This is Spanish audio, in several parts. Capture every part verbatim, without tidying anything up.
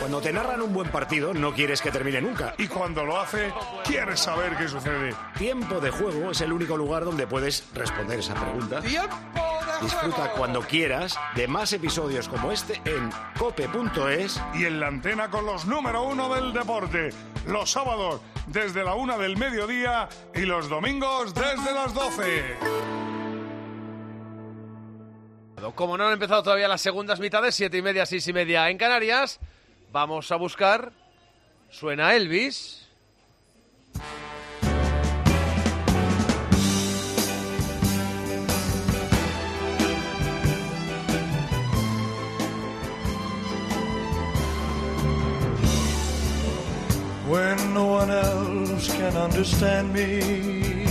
Cuando te narran un buen partido, no quieres que termine nunca. Y cuando lo hace, quieres saber qué sucede. Tiempo de Juego es el único lugar donde puedes responder esa pregunta. ¡Tiempo de Disfruta juego! cuando quieras de más episodios como este en cope punto es. Y en la antena con los número uno del deporte. Los sábados desde la una del mediodía y los domingos desde las doce. Como no han empezado todavía las segundas mitades, siete y media, seis y media en Canarias, vamos a buscar. Suena Elvis. When no one else can understand me.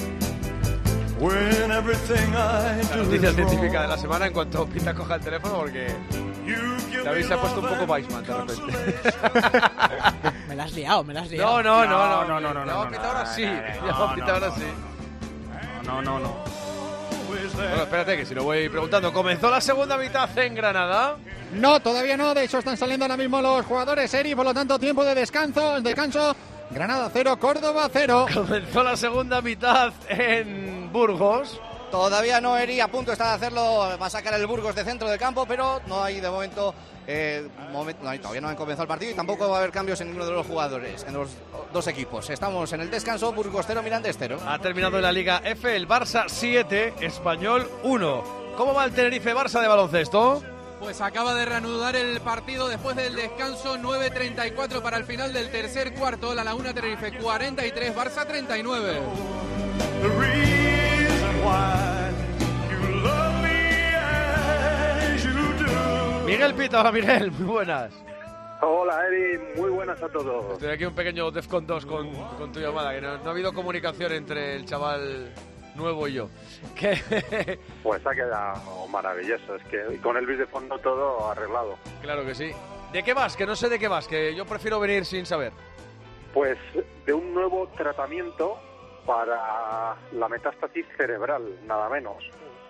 When everything I La do noticia is científica de la wrong. semana en cuanto Pita coja el teléfono, porque David se ha puesto un poco Weissman de repente. Me la has liado, me la has liado. No, no, no, no, no, no, no, Ya va a no, Pita no, ahora no, sí. no, Ya no, va a Pita no, ahora no. sí. No, no, no. Bueno, espérate, que si lo voy preguntando. ¿Comenzó la segunda mitad en Granada? No, todavía no. De hecho, están saliendo ahora mismo los jugadores, Eri. Por lo tanto, tiempo de descanso. Descanso. Granada cero, Córdoba cero. Comenzó la segunda mitad en Burgos. Todavía no, Eri, a punto está de hacerlo, va a sacar el Burgos de centro del campo, pero no hay de momento, eh, moment, no hay, todavía no han comenzado el partido y tampoco va a haber cambios en ninguno de los jugadores, en los dos equipos. Estamos en el descanso, Burgos cero, Mirandés cero. Ha terminado la Liga F, el Barça siete, Español uno. ¿Cómo va el Tenerife-Barça de baloncesto? Pues acaba de reanudar el partido después del descanso, nueve treinta y cuatro para el final del tercer cuarto. La Laguna Tenerife cuarenta y tres, Barça treinta y nueve. The reason why you love me as you do. Miguel Pita, hola Miguel, muy buenas. Hola Eri, muy buenas a todos. Estoy aquí un pequeño Defcon dos con, con tu llamada, que no, no ha habido comunicación entre el chaval nuevo y yo. ¿Qué? Pues ha quedado maravilloso, es que con Elvis de fondo todo arreglado. Claro que sí. ¿De qué vas? Que no sé de qué vas, que yo prefiero venir sin saber. Pues de un nuevo tratamiento para la metástasis cerebral, nada menos.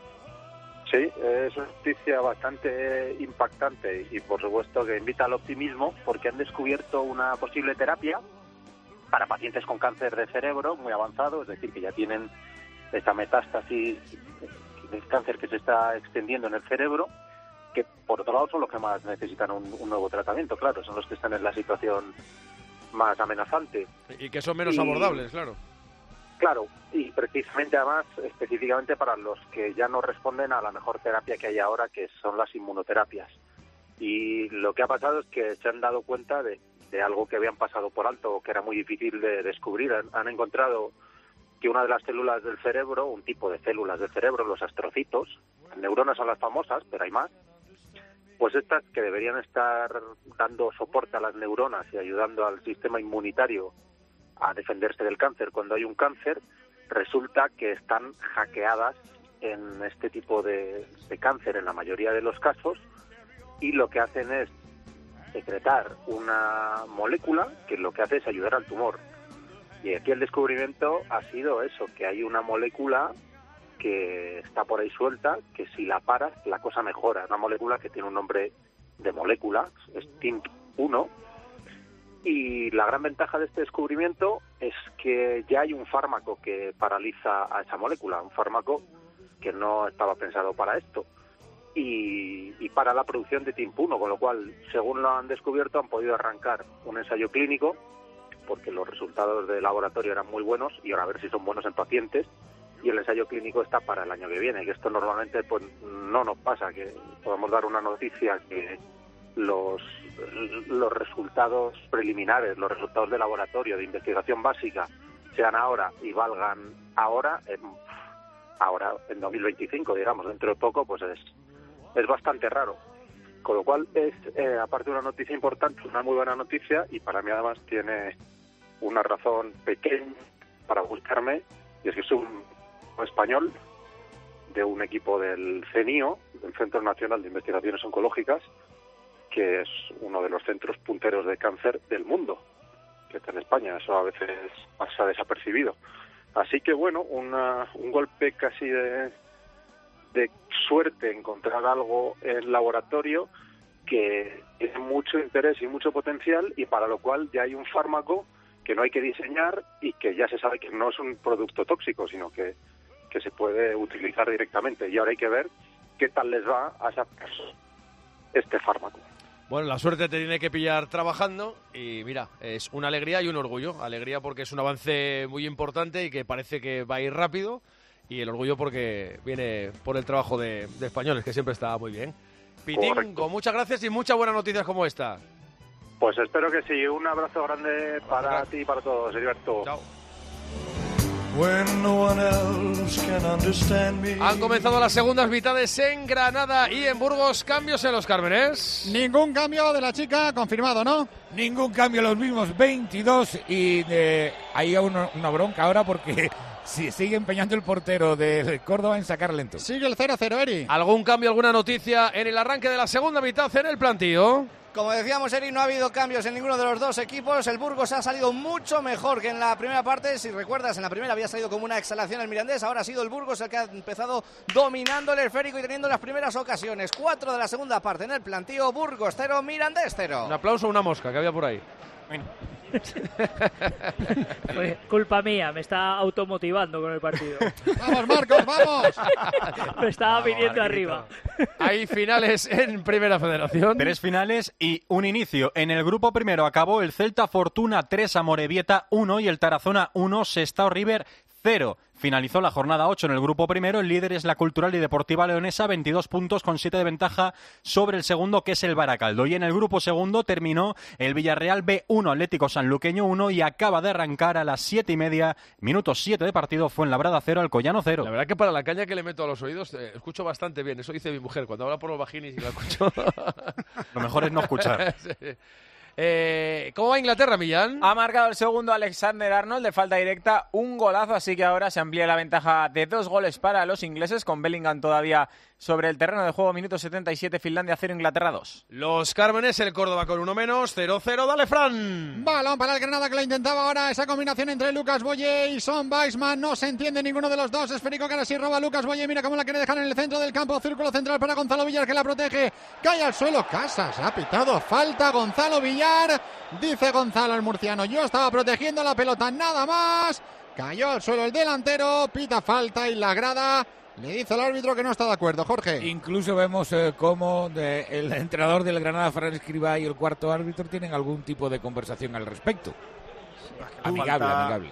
Sí, es una noticia bastante impactante y por supuesto que invita al optimismo porque han descubierto una posible terapia para pacientes con cáncer de cerebro muy avanzado, es decir, que ya tienen esta metástasis de cáncer que se está extendiendo en el cerebro, que por otro lado son los que más necesitan un, un nuevo tratamiento, claro, son los que están en la situación más amenazante. Y que son menos y, abordables, claro. Claro, y precisamente además, específicamente para los que ya no responden a la mejor terapia que hay ahora, que son las inmunoterapias. Y lo que ha pasado es que se han dado cuenta de, de algo que habían pasado por alto, que era muy difícil de descubrir. Han, han encontrado que una de las células del cerebro, un tipo de células del cerebro, los astrocitos, neuronas son las famosas, pero hay más, pues estas que deberían estar dando soporte a las neuronas y ayudando al sistema inmunitario a defenderse del cáncer cuando hay un cáncer, resulta que están hackeadas en este tipo de, de cáncer en la mayoría de los casos, y lo que hacen es secretar una molécula que lo que hace es ayudar al tumor. Y aquí el descubrimiento ha sido eso, que hay una molécula que está por ahí suelta, que si la paras la cosa mejora. Una molécula que tiene un nombre de molécula, es T I M P uno, y la gran ventaja de este descubrimiento es que ya hay un fármaco que paraliza a esa molécula, un fármaco que no estaba pensado para esto, y, y para la producción de T I M P uno, con lo cual, según lo han descubierto, han podido arrancar un ensayo clínico, porque los resultados de laboratorio eran muy buenos, y ahora a ver si son buenos en pacientes, y el ensayo clínico está para el año que viene, que esto normalmente pues no nos pasa, que podamos dar una noticia que los los resultados preliminares, los resultados de laboratorio, de investigación básica, sean ahora y valgan ahora, en, ahora en dos mil veinticinco, digamos, dentro de poco, pues es, es bastante raro. Con lo cual es, eh, aparte de una noticia importante, una muy buena noticia, y para mí además tiene una razón pequeña para gustarme, y es que es un español de un equipo del CENIO, del Centro Nacional de Investigaciones Oncológicas, que es uno de los centros punteros de cáncer del mundo, que está en España. Eso a veces pasa desapercibido. Así que bueno, una, un golpe casi de, de suerte, encontrar algo en laboratorio que tiene mucho interés y mucho potencial y para lo cual ya hay un fármaco que no hay que diseñar y que ya se sabe que no es un producto tóxico, sino que, que se puede utilizar directamente. Y ahora hay que ver qué tal les va a esas personas este fármaco. Bueno, la suerte te tiene que pillar trabajando y mira, es una alegría y un orgullo. Alegría porque es un avance muy importante y que parece que va a ir rápido, y el orgullo porque viene por el trabajo de, de españoles, que siempre está muy bien. Pitingo, muchas gracias y muchas buenas noticias como esta. Pues espero que sí. Un abrazo grande para Gracias. ti y para todos, Heriberto. Chao. When no one else can understand me. Han comenzado las segundas mitades en Granada y en Burgos. ¿Cambios en los Cármenes? Ningún cambio de la chica confirmado, ¿no? Ningún cambio, los mismos veintidós, y eh, hay una, una bronca ahora porque si sigue empeñando el portero de Córdoba en sacar lento. Sigue el cero cero, Eri. ¿Algún cambio, alguna noticia en el arranque de la segunda mitad en el plantío? Como decíamos, Eri, no ha habido cambios en ninguno de los dos equipos. El Burgos ha salido mucho mejor que en la primera parte. Si recuerdas, en la primera había salido como una exhalación el Mirandés. Ahora ha sido el Burgos el que ha empezado dominando el esférico y teniendo las primeras ocasiones. Cuatro de la segunda parte en el plantío. Burgos cero, Mirandés cero. Un aplauso a una mosca que había por ahí. Bueno. Pues culpa mía, me está automotivando con el partido. ¡Vamos, Marcos, vamos! Me estaba vamos, viniendo arriba. Hay finales en Primera Federación. Tres finales y un inicio. En el grupo primero acabó el Celta Fortuna tres, Amorebieta uno y el Tarazona uno, Sestao River cero. Finalizó la jornada ocho en el grupo primero. El líder es la Cultural y Deportiva Leonesa, veintidós puntos con siete de ventaja sobre el segundo, que es el Baracaldo. Y en el grupo segundo terminó el Villarreal B uno, Atlético Sanluqueño uno, y acaba de arrancar a las siete y media, minuto siete de partido, Fuenlabrada cero, Alcoyano cero. La verdad que para la caña que le meto a los oídos, eh, escucho bastante bien. Eso dice mi mujer cuando habla por los vaginis y la escucho. Lo mejor es no escuchar. Sí. Eh, ¿Cómo va Inglaterra, Millán? Ha marcado el segundo Alexander Arnold de falta directa, un golazo, así que ahora se amplía la ventaja de dos goles para los ingleses, con Bellingham todavía sobre el terreno de juego. Minuto setenta y siete, Finlandia cero, Inglaterra dos. Los Cármenes, el Córdoba con uno menos, cero cero, dale Fran. Balón para el Granada, que lo intentaba ahora, esa combinación entre Lucas Boye y Son Weisman, no se entiende ninguno de los dos. Esférico que ahora sí roba Lucas Boye, mira cómo la quiere dejar en el centro del campo, círculo central para Gonzalo Villar, que la protege, cae al suelo, Casas, ha pitado falta Gonzalo Villar. Dice Gonzalo el murciano, yo estaba protegiendo la pelota nada más, cayó al suelo el delantero, pita falta y la grada le dice al árbitro que no está de acuerdo. Jorge. Incluso vemos eh, cómo de, el entrenador del Granada, Fran Escribá, y el cuarto árbitro tienen algún tipo de conversación al respecto. Amigable, falta... amigable.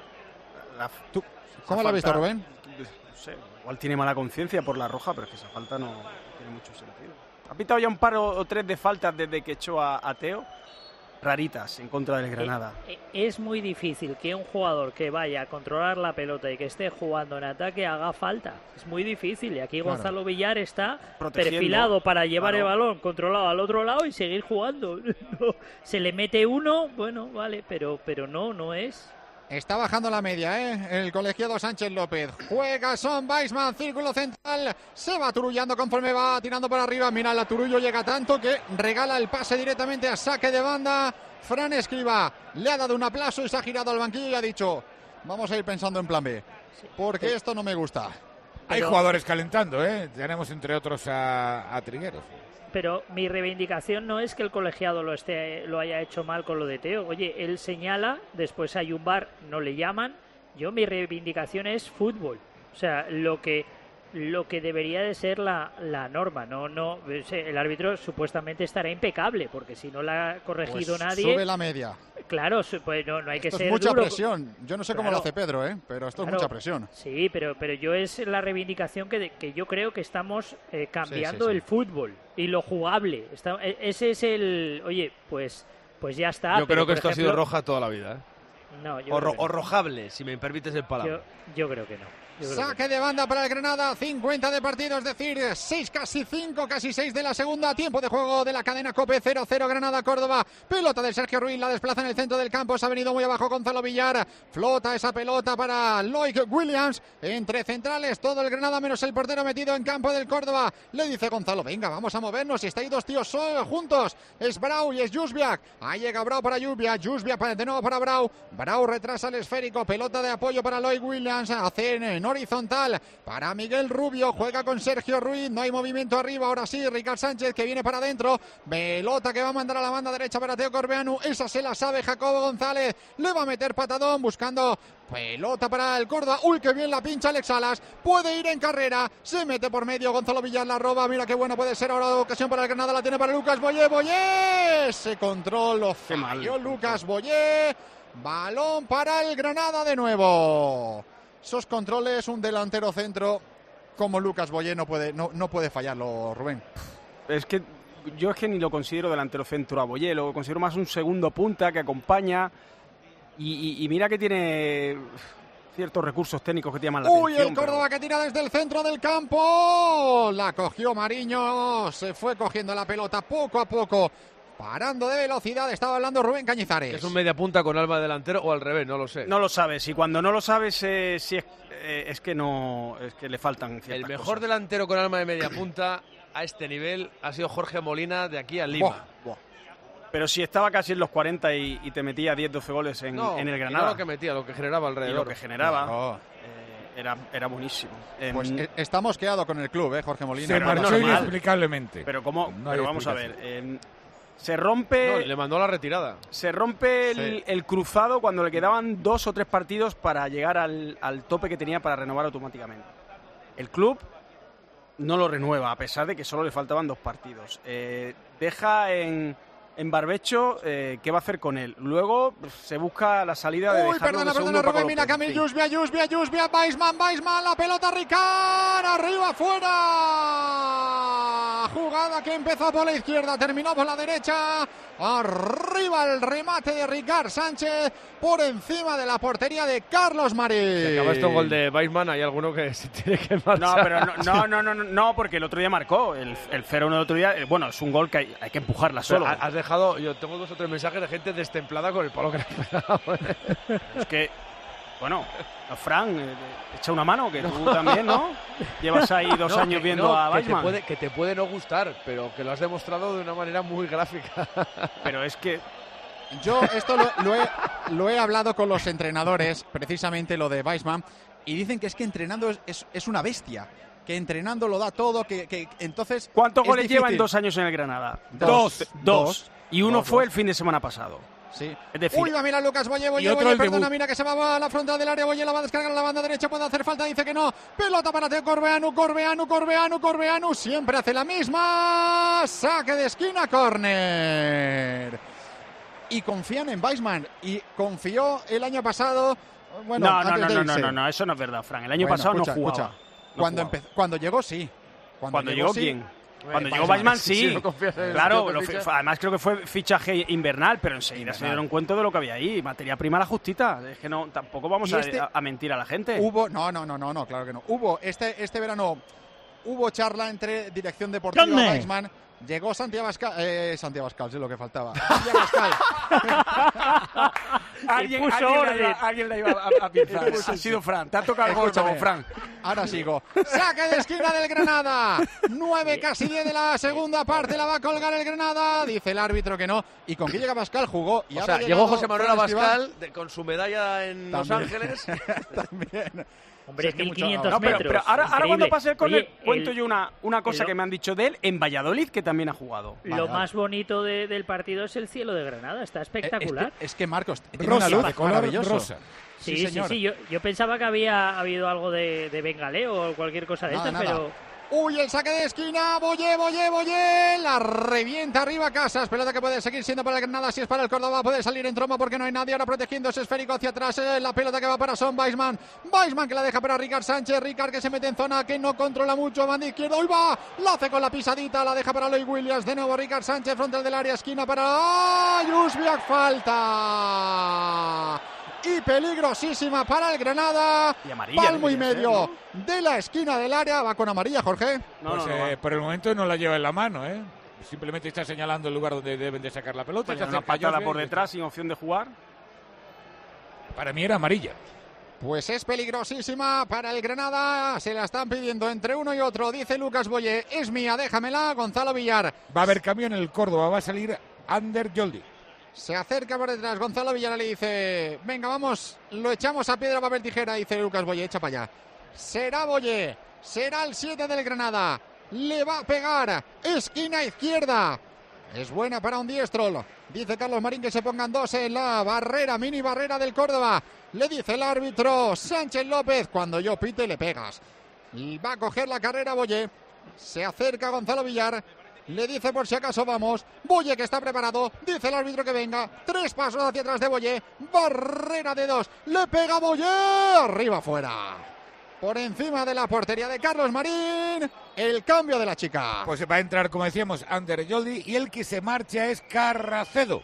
La... ¿Tú... ¿Cómo lo has visto, Rubén? No sé, igual tiene mala conciencia por la roja, pero es que esa falta no tiene mucho sentido. Ha pitado ya un par o tres de faltas desde que echó a, a Teo. Raritas en contra del Granada. Es muy difícil que un jugador que vaya a controlar la pelota y que esté jugando en ataque haga falta. Es muy difícil, y aquí claro. Gonzalo Villar está perfilado para llevar claro. el balón controlado al otro lado y seguir jugando. No, se le mete uno, bueno, vale, pero, pero no, no es... Está bajando la media, ¿eh? El colegiado Sánchez López. Juega Son Weisman, círculo central. Se va turullando conforme va tirando por arriba. Mira, la Turullo llega tanto que regala el pase directamente a saque de banda. Fran Escribá le ha dado un aplauso y se ha girado al banquillo y ha dicho: vamos a ir pensando en plan B, porque sí. esto no me gusta. Hay Pero... jugadores calentando, ¿eh? Tenemos entre otros a, a Trigueros. Pero mi reivindicación no es que el colegiado lo esté lo haya hecho mal con lo de Teo. Oye, él señala, después hay un V A R, no le llaman. Yo, mi reivindicación es fútbol. O sea, lo que lo que debería de ser la, la norma. No, no, el árbitro supuestamente estará impecable, porque si no la ha corregido pues nadie... Sube la media. Claro, pues no, no hay esto que ser es mucha duro. presión. Yo no sé cómo claro. lo hace Pedro, ¿eh? Pero esto claro. es mucha presión. Sí, pero, pero yo es la reivindicación que, de, que yo creo que estamos eh, cambiando sí, sí, sí. el fútbol y lo jugable. Está, ese es el... Oye, pues, pues ya está. Yo creo que esto ejemplo, ha sido roja toda la vida, ¿eh? No, yo o, ro, no. o rojable, si me permites el palabra. Yo, yo creo que no. Saque de banda para el Granada, cincuenta de partido, es decir, seis, casi cinco, casi seis de la segunda. Tiempo de juego de la cadena COPE, cero cero Granada-Córdoba. Pelota de Sergio Ruiz, la desplaza en el centro del campo. Se ha venido muy abajo Gonzalo Villar. Flota esa pelota para Loic Williams. Entre centrales, todo el Granada menos el portero metido en campo del Córdoba. Le dice Gonzalo: venga, vamos a movernos. Y está ahí dos tíos juntos. Es Brau y es Jusbiak. Ahí llega Brau para Jusbiak. Jusbiak de nuevo para Brau. Brau retrasa el esférico, pelota de apoyo para Lloyd Williams, hacen en horizontal para Miguel Rubio, juega con Sergio Ruiz, no hay movimiento arriba, ahora sí, Ricard Sánchez que viene para adentro, pelota que va a mandar a la banda derecha para Teo Corbeanu, esa se la sabe Jacobo González, le va a meter patadón buscando pelota para el Córdoba, uy que bien la pincha Alex Salas, puede ir en carrera, se mete por medio, Gonzalo Villar la roba, mira qué bueno puede ser ahora la ocasión para el Granada, la tiene para Lucas Boyé, Boyé, ese control lo falló Lucas Boyé, balón para el Granada de nuevo, esos controles, un delantero centro como Lucas Boyé no puede, no, no puede fallarlo, Rubén. Es que yo es que ni lo considero delantero centro a Boyé, lo considero más un segundo punta que acompaña. Y, y, y mira que tiene ciertos recursos técnicos que te llaman la Uy, atención. el Córdoba pero... que tira desde el centro del campo. La cogió Mariño. Se fue cogiendo la pelota poco a poco. Parando de velocidad. Estaba hablando Rubén Cañizares. ¿Es un media punta con alma de delantero o al revés? No lo sé. No lo sabes. Y cuando no lo sabes, eh, sí es, eh, es que no. Es que le faltan ciertas El mejor cosas. delantero con alma de media punta a este nivel ha sido Jorge Molina de aquí a Lima. Buah, buah. Pero si estaba casi en los cuarenta y, y te metía diez doce goles en, no, en el Granada. No lo que metía, lo que generaba alrededor. Y lo que generaba no. eh, era, era buenísimo. Pues eh, eh, está mosqueado con el club, ¿eh, Jorge Molina? Se marchó inexplicablemente. Pero, ¿cómo? No pero vamos a ver. Eh, se rompe... No, le mandó la retirada. Se rompe el, sí. el cruzado cuando le quedaban dos o tres partidos para llegar al, al tope que tenía para renovar automáticamente. El club no lo renueva, a pesar de que solo le faltaban dos partidos. Eh, deja en... En Barbecho, eh, ¿qué va a hacer con él? Luego se busca la salida de Uy, dejarlo perdona, de segundo perdona, Paco Rubén, mira López. Camil, Sí. Jusbia, Jusbia, Jusbia, Weisman, Weisman, la pelota Ricard, arriba, fuera. Jugada que empezó por la izquierda, terminó por la derecha. Arriba el remate de Ricard Sánchez por encima de la portería de Carlos Marín. Si acaba esto un gol de Weisman, hay alguno que se tiene que marchar. No, pero no, no, no, no, no, no, porque el otro día marcó, el, el cero uno del otro día, eh, bueno, es un gol que hay, hay que empujarla solo. Pero has dejado, yo tengo dos o tres mensajes de gente destemplada con el palo que le ha pegado. Es que, bueno, Fran, eh, echa una mano, que tú también, ¿no? Llevas ahí dos No, años que, viendo no, a que te, Weisman. puede, que te puede no gustar, pero que lo has demostrado de una manera muy gráfica. Pero es que... Yo esto lo, lo, he, lo he hablado con los entrenadores, precisamente lo de Weisman, y dicen que es que entrenando es, es, es una bestia, que entrenando lo da todo, que, que entonces... ¿Cuántos es goles difícil. lleva en dos años en el Granada? Dos. Dos. Dos. Dos. Y uno Dos, fue dos. el fin de semana pasado. Sí. Es decir, Uy, va, mira Lucas Boyé, Boyé, y otro Boyé, el perdona, debut. mira que se va a la frontal del área, Boyé la va a descargar a la banda derecha, puede hacer falta, dice que no, pelota para Teo Corbeanu, Corbeanu, Corbeanu, Corbeanu, siempre hace la misma, saque de esquina, córner. Y confían en Weisman, y confió el año pasado, bueno, no, no, antes no, de no, irse. no, no, no, eso no es verdad, Fran. El año Bueno, pasado escucha, no jugaba. escucha. No Cuando, jugaba. empezó, cuando llegó, sí. Cuando llegó, sí. ¿quién? Cuando Eh, llegó Weisman, Weisman, sí. si no confías en el claro, tío que lo ficha. fi- además creo que fue fichaje invernal, pero enseguida se Invernal. dieron cuenta de lo que había ahí. Materia prima la justita. Es que no, tampoco vamos Y a, este- a- a mentir a la gente. Hubo, no, no, no, no, no, claro que no. Hubo este, este verano, hubo charla entre dirección deportiva ¿Dónde? Weisman. Llegó Santiago Abascal, eh, Santiago Abascal, sí, lo que faltaba. Santiago Abascal. alguien, puso alguien la orden. iba, alguien la iba a, a pinzar. Ha sido Fran. Te ha tocado el gol Escúchame. como Fran. Ahora sigo. Saque de esquina del Granada. nueve, casi diez de la segunda parte. La va a colgar el Granada. Dice el árbitro que no. ¿Y con qué llega Abascal? Jugó. Y O ahora sea, ha llegó llegado José Manuel Fran Escribá. Abascal de- con su medalla en Los También. Ángeles. También. Hombre, Es que mucho- mil quinientos No, pero, metros. pero ahora, ahora increíble. cuando pase el córner, Oye, cuento el- yo una, una cosa el- que me han dicho de él en Valladolid, que también ha jugado. Lo Vale, más bonito de- del partido es el cielo de Granada, está Eh, espectacular. Es que, es que Marcos tiene Rosa, una luz de color maravilloso. rosa. Sí, sí, señor. sí. Yo, yo pensaba que había habido algo de, de bengaleo o cualquier cosa de Nada, estas, nada. pero Uy, el saque de esquina, Boyé, Boyé, Boyé, la revienta arriba Casas, pelota que puede seguir siendo para el Granada, si es para el Córdoba, puede salir en tromba porque no hay nadie, ahora protegiendo ese esférico hacia atrás, eh, la pelota que va para Son Weisman, Weisman que la deja para Ricard Sánchez, Ricard que se mete en zona que no controla mucho, banda izquierda, ¡uy va! La hace con la pisadita, la deja para Lloyd Williams, de nuevo Ricard Sánchez, frontal del área, esquina para ¡ah! Jusbiak, falta. Y peligrosísima para el Granada. Y amarilla Palmo y debería ser, medio de la esquina del área. Va con amarilla, Jorge. No, Pues, no, no, eh, va. por el momento no la lleva en la mano, ¿eh? Simplemente está señalando el lugar donde deben de sacar la pelota. Pues se una acerca patada José por y- detrás sin opción de jugar. Para mí era amarilla. Pues es peligrosísima para el Granada. Se la están pidiendo entre uno y otro. Dice Lucas Boyé. Es mía, déjamela. Gonzalo Villar. Va a haber cambio en el Córdoba. Va a salir Ander Yoldi. Se acerca por detrás. Gonzalo Villar le dice: venga, vamos, lo echamos a piedra, papel, tijera. Dice Lucas Boye: echa para allá. Será Boye. Será el siete del Granada. Le va a pegar. Esquina izquierda. Es buena para un diestro. Dice Carlos Marín que se pongan dos en la barrera, mini barrera del Córdoba. Le dice el árbitro Sánchez López: cuando yo pite le pegas. Y va a coger la carrera Boye. Se acerca Gonzalo Villar. Le dice por si acaso vamos. Boye que está preparado. Dice el árbitro que venga. Tres pasos hacia atrás de Boye. Barrera de dos. Le pega Boye. Arriba fuera. Por encima de la portería de Carlos Marín. El cambio de la chica. Pues va a entrar, como decíamos, Ander Joldi. Y el que se marcha es Carracedo.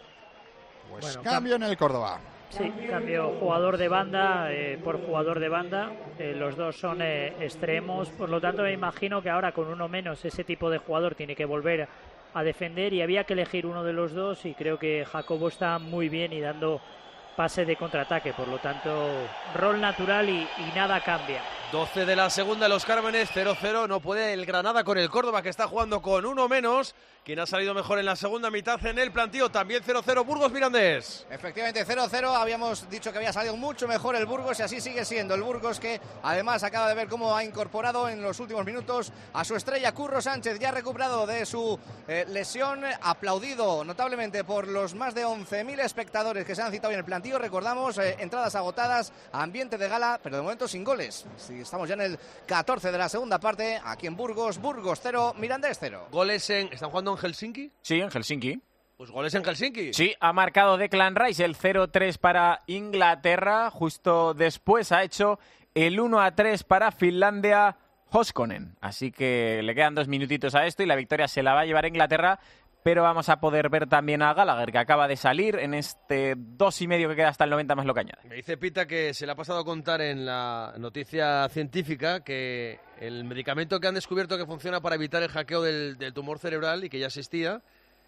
Pues bueno, cambio en el Córdoba. Sí, cambio jugador de banda eh, por jugador de banda. Eh, los dos son eh, extremos. Por lo tanto, me imagino que ahora con uno menos ese tipo de jugador tiene que volver a defender. Y había que elegir uno de los dos. Y creo que Jacobo está muy bien y dando pase de contraataque, por lo tanto rol natural y, y nada cambia. doce de la segunda, Los Cármenes, cero cero, no puede el Granada con el Córdoba, que está jugando con uno menos. Quien ha salido mejor en la segunda mitad en el plantío, también cero cero, Burgos Mirandés. Efectivamente, cero cero, habíamos dicho que había salido mucho mejor el Burgos y así sigue siendo el Burgos, que además acaba de ver cómo ha incorporado en los últimos minutos a su estrella Curro Sánchez, ya recuperado de su eh, lesión, aplaudido notablemente por los más de once mil espectadores que se han citado en el plantío. Recordamos, eh, entradas agotadas, ambiente de gala, pero de momento sin goles. Si estamos ya en el catorce de la segunda parte, aquí en Burgos, Burgos cero, Mirandés cero. Goles en... ¿Están jugando en Helsinki? Sí, en Helsinki. Pues goles en Helsinki. Sí, ha marcado Declan Rice el cero tres para Inglaterra. Justo después ha hecho el uno a tres para Finlandia Hoskonen. Así que le quedan dos minutitos a esto y la victoria se la va a llevar Inglaterra. Pero vamos a poder ver también a Gallagher, que acaba de salir en este dos y medio que queda hasta el noventa más lo que añade. Me dice Pita que se le ha pasado a contar en la noticia científica que el medicamento que han descubierto que funciona para evitar el hackeo del, del tumor cerebral y que ya existía